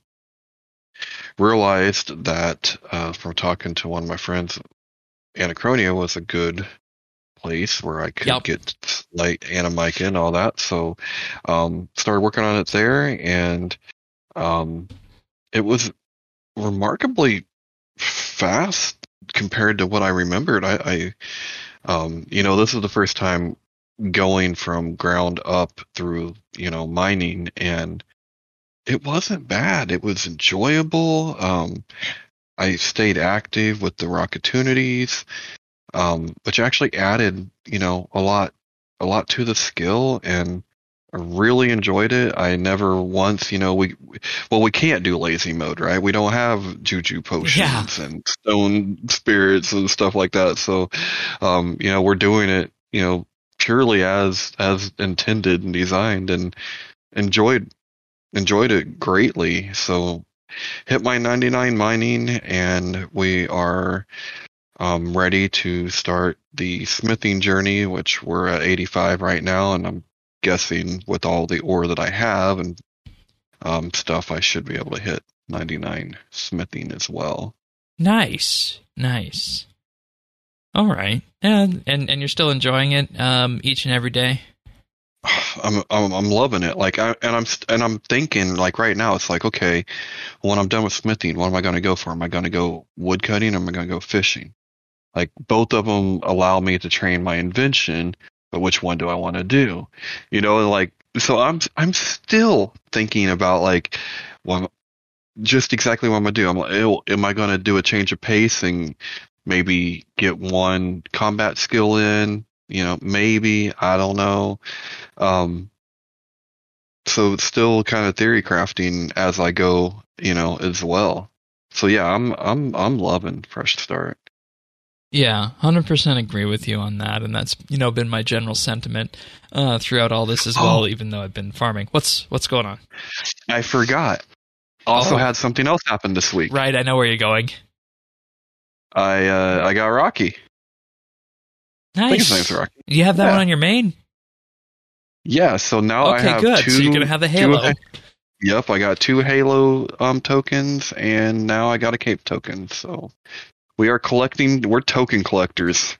realized that uh, from talking to one of my friends, Anachronia was a good place where I could Yep. get like Anamica and all that. So, um, started working on it there, and um, it was remarkably fast compared to what I remembered. I, I um, you know, this is the first time going from ground up through, you know, mining, and it wasn't bad. It was enjoyable. Um, I stayed active with the Rocketunities, um, which actually added, you know, a lot, a lot to the skill, and I really enjoyed it. I never once, you know, we, well, we can't do lazy mode, right? We don't have juju potions Yeah. and stone spirits and stuff like that. So, um, you know, we're doing it, you know, purely as, as intended and designed, and enjoyed, enjoyed it greatly. So hit my ninety-nine mining, and we are, um, ready to start the smithing journey, which we're at eighty-five right now, and I'm guessing with all the ore that I have and um, stuff, I should be able to hit ninety-nine smithing as well. Nice, nice. All right, and and and you're still enjoying it um, each and every day. I'm, I'm I'm loving it. Like I and I'm and I'm thinking like right now, it's like, okay, when I'm done with smithing, what am I going to go for? Am I going to go wood cutting, or am I going to go fishing? Like both of them allow me to train my invention, but which one do I want to do? You know, like, so I'm I'm still thinking about like, well, just exactly what I'm gonna do. I'm like, oh, am I gonna do a change of pace and maybe get one combat skill in? You know, maybe, I don't know. Um, so it's still kind of theory crafting as I go, you know, as well. So yeah, I'm I'm I'm loving Fresh Start. Yeah, one hundred percent agree with you on that, and that's, you know, been my general sentiment uh, throughout all this as well, Oh. even though I've been farming. What's what's going on? I forgot. Also Oh. had something else happen this week. Right, I know where you're going. I uh, I got Rocky. Nice. I think his name's Rocky. You have that Yeah. one on your main? Yeah, so now I Okay, have good. two. So you're gonna have the two- Halo. Yep, I got two Halo um tokens, and now I got a Cape token. So we are collecting. We're token collectors.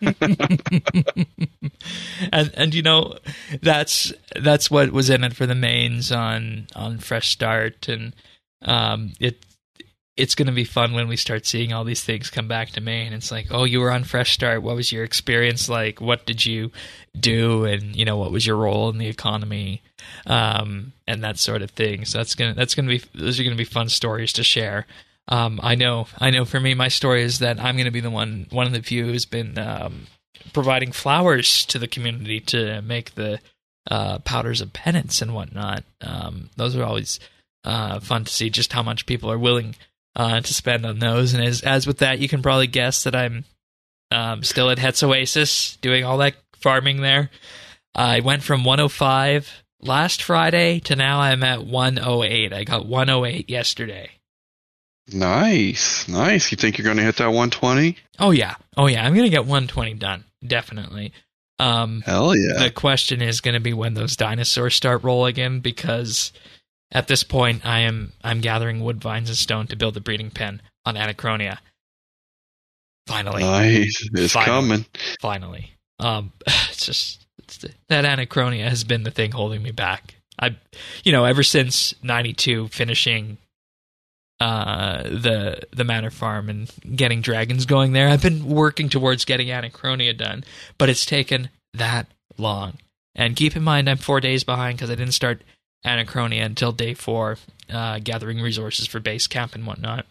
and and you know that's that's what was in it for the mains on on Fresh Start, and um it it's going to be fun when we start seeing all these things come back to main. It's like, oh, you were on Fresh Start. What was your experience like? What did you do? And you know, what was your role in the economy? Um, and that sort of thing. So that's gonna that's gonna be those are gonna be fun stories to share. Um, I know I know for me, my story is that I'm gonna be the one one of the few who's been um, providing flowers to the community to make the uh, powders of penance and whatnot. Um, those are always uh, fun to see just how much people are willing uh, to spend on those. And as as with that, you can probably guess that I'm um, still at Hetz Oasis doing all that farming there. I went from one oh five last Friday to now I'm at one oh eight. I got one oh eight yesterday. Nice, nice. You think you're going to hit that one twenty? Oh yeah, oh yeah. I'm gonna get one twenty done, definitely. Um, Hell yeah! The question is going to be when those dinosaurs start rolling in, because at this point I am I'm gathering wood, vines, and stone to build a breeding pen on Anachronia. Finally, Nice, it's Finally. coming. finally. Um, it's just it's the, that Anachronia has been the thing holding me back. I, you know, ever since ninety-two, finishing uh, the the Manor Farm and getting dragons going there, I've been working towards getting Anachronia done, but it's taken that long. And keep in mind, I'm four days behind because I didn't start Anachronia until day four, uh, gathering resources for base camp and whatnot.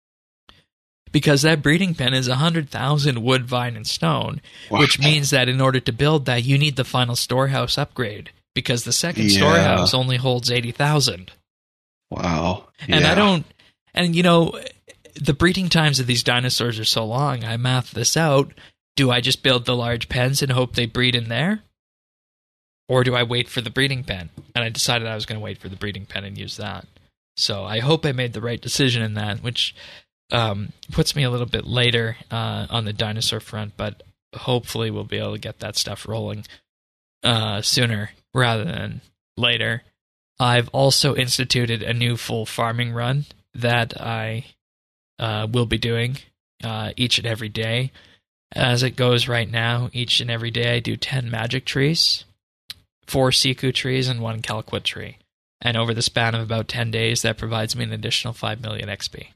Because that breeding pen is one hundred thousand wood, vine, and stone, Wow. which means that in order to build that, you need the final storehouse upgrade, because the second Yeah. storehouse only holds eighty thousand. Wow. And yeah. I don't, and you know, the breeding times of these dinosaurs are so long, I math this out. Do I just build the large pens and hope they breed in there? Or do I wait for the breeding pen? And I decided I was going to wait for the breeding pen and use that. So I hope I made the right decision in that, which um, puts me a little bit later uh, on the dinosaur front, but hopefully we'll be able to get that stuff rolling uh, sooner rather than later. I've also instituted a new full farming run that I uh, will be doing uh, each and every day. As it goes right now, each and every day I do ten magic trees, four Siku trees, and one Kalquit tree. And over the span of about ten days, that provides me an additional five million X P.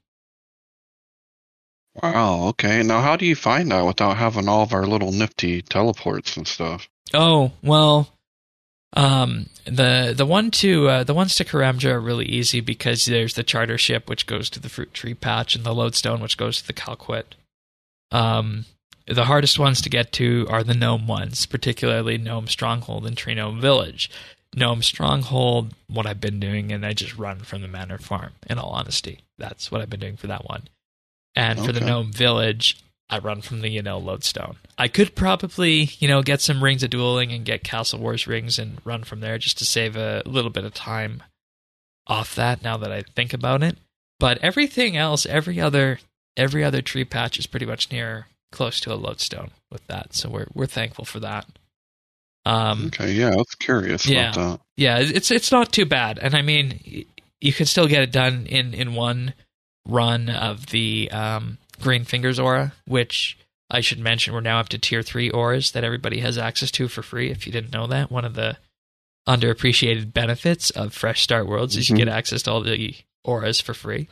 Wow, okay. Now, how do you find that without having all of our little nifty teleports and stuff? Oh, well, um, the the one to uh, the ones to Karamja are really easy because there's the charter ship which goes to the fruit tree patch and the lodestone which goes to the Kalquit. Um, the hardest ones to get to are the gnome ones, particularly Gnome Stronghold and Tree Gnome Village. Gnome Stronghold, what I've been doing, and I just run from the Manor Farm, in all honesty. That's what I've been doing for that one. And for the Okay. Gnome Village, I run from the, you know, lodestone. I could probably, you know, get some Rings of Dueling and get Castle Wars rings and run from there just to save a little bit of time off that now that I think about it. But everything else, every other every other tree patch is pretty much near close to a lodestone with that. So we're we're thankful for that. Um Okay, yeah, I was curious yeah. about that. Yeah, it's it's not too bad. And I mean, y- you can still get it done in, in one run of the um, Green Fingers aura, which I should mention we're now up to tier three auras that everybody has access to for free, if you didn't know that. One of the underappreciated benefits of Fresh Start Worlds is you Mhm. get access to all the auras for free.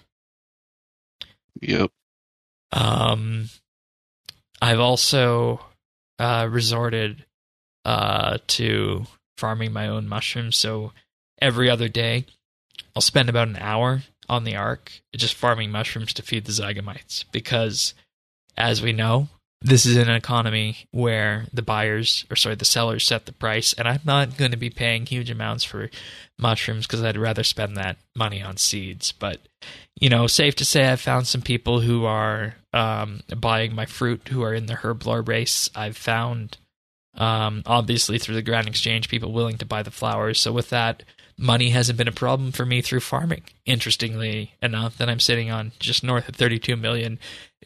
Yep. Um, I've also uh, resorted uh, to farming my own mushrooms, so every other day I'll spend about an hour on the Ark just farming mushrooms to feed the Zygomites, because as we know, this is an economy where the buyers, or sorry, the sellers set the price, and I'm not going to be paying huge amounts for mushrooms because I'd rather spend that money on seeds. But, you know, safe to say I've found some people who are um, buying my fruit who are in the Herblore race. I've found, um, obviously through the Grand Exchange, people willing to buy the flowers. So with that, money hasn't been a problem for me through farming. Interestingly enough, that I'm sitting on just north of thirty-two million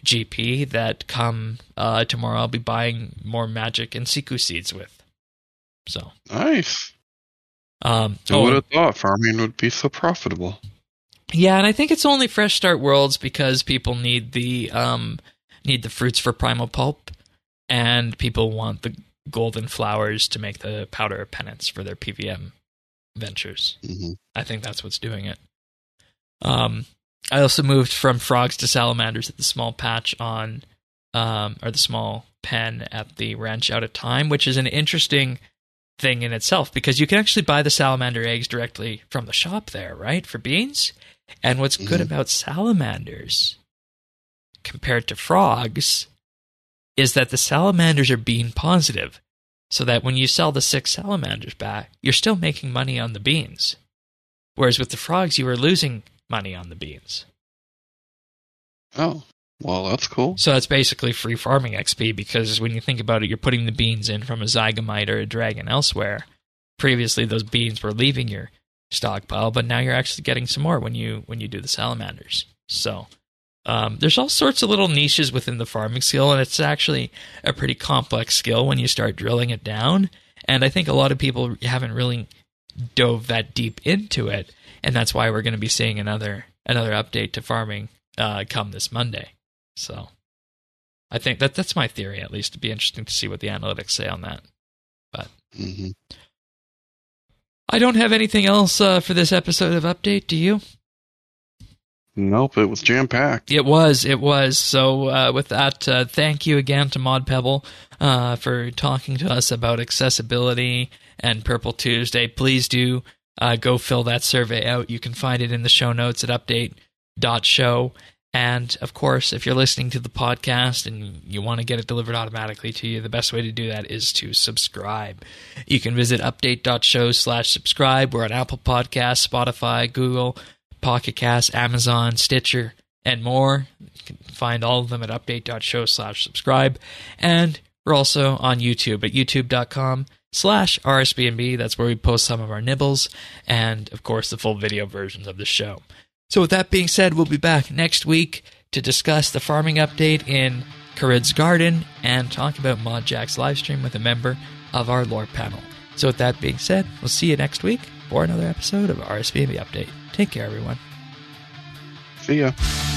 G P that come uh, tomorrow I'll be buying more Magic and Siku seeds with. So nice. Um, Who oh, would have thought farming would be so profitable? Yeah, and I think it's only Fresh Start Worlds because people need the um, need the fruits for Primal Pulp, and people want the golden flowers to make the powder of penance for their P V M ventures. Mm-hmm. I think that's what's doing it. Um, I also moved from frogs to salamanders at the small patch on, um, or the small pen at the Ranch Out of Time, which is an interesting thing in itself because you can actually buy the salamander eggs directly from the shop there, right, for beans? And what's mm-hmm. good about salamanders compared to frogs is that the salamanders are bean positive, so that when you sell the six salamanders back, you're still making money on the beans. Whereas with the frogs, you were losing money on the beans. Oh, well, that's cool. So it's basically free farming X P because when you think about it, you're putting the beans in from a Zygamite or a dragon elsewhere. Previously, those beans were leaving your stockpile, but now you're actually getting some more when you when you do the salamanders. So um, there's all sorts of little niches within the farming skill, and it's actually a pretty complex skill when you start drilling it down. And I think a lot of people haven't really dove that deep into it, and that's why we're going to be seeing another another update to farming uh, come this Monday. So I think that that's my theory, at least. It'd be interesting to see what the analytics say on that. But mm-hmm. I don't have anything else uh, for this episode of Update. Do you? Nope, it was jam-packed. It was, it was. So uh, with that, uh, thank you again to Mod Pebble uh, for talking to us about accessibility and Purple Tuesday. Please do uh, go fill that survey out. You can find it in the show notes at update dot show. And, of course, if you're listening to the podcast and you want to get it delivered automatically to you, the best way to do that is to subscribe. You can visit update dot show slash subscribe. We're on Apple Podcasts, Spotify, Google, Pocket Cast, Amazon, Stitcher, and more. You can find all of them at update dot show slash subscribe. And we're also on YouTube at youtube dot com slash R S B N B. That's where we post some of our nibbles and, of course, the full video versions of the show. So with that being said, we'll be back next week to discuss the farming update in Carid's Garden and talk about ModJack's livestream with a member of our lore panel. So with that being said, we'll see you next week for another episode of R S B N B Update. Take care, everyone. See ya.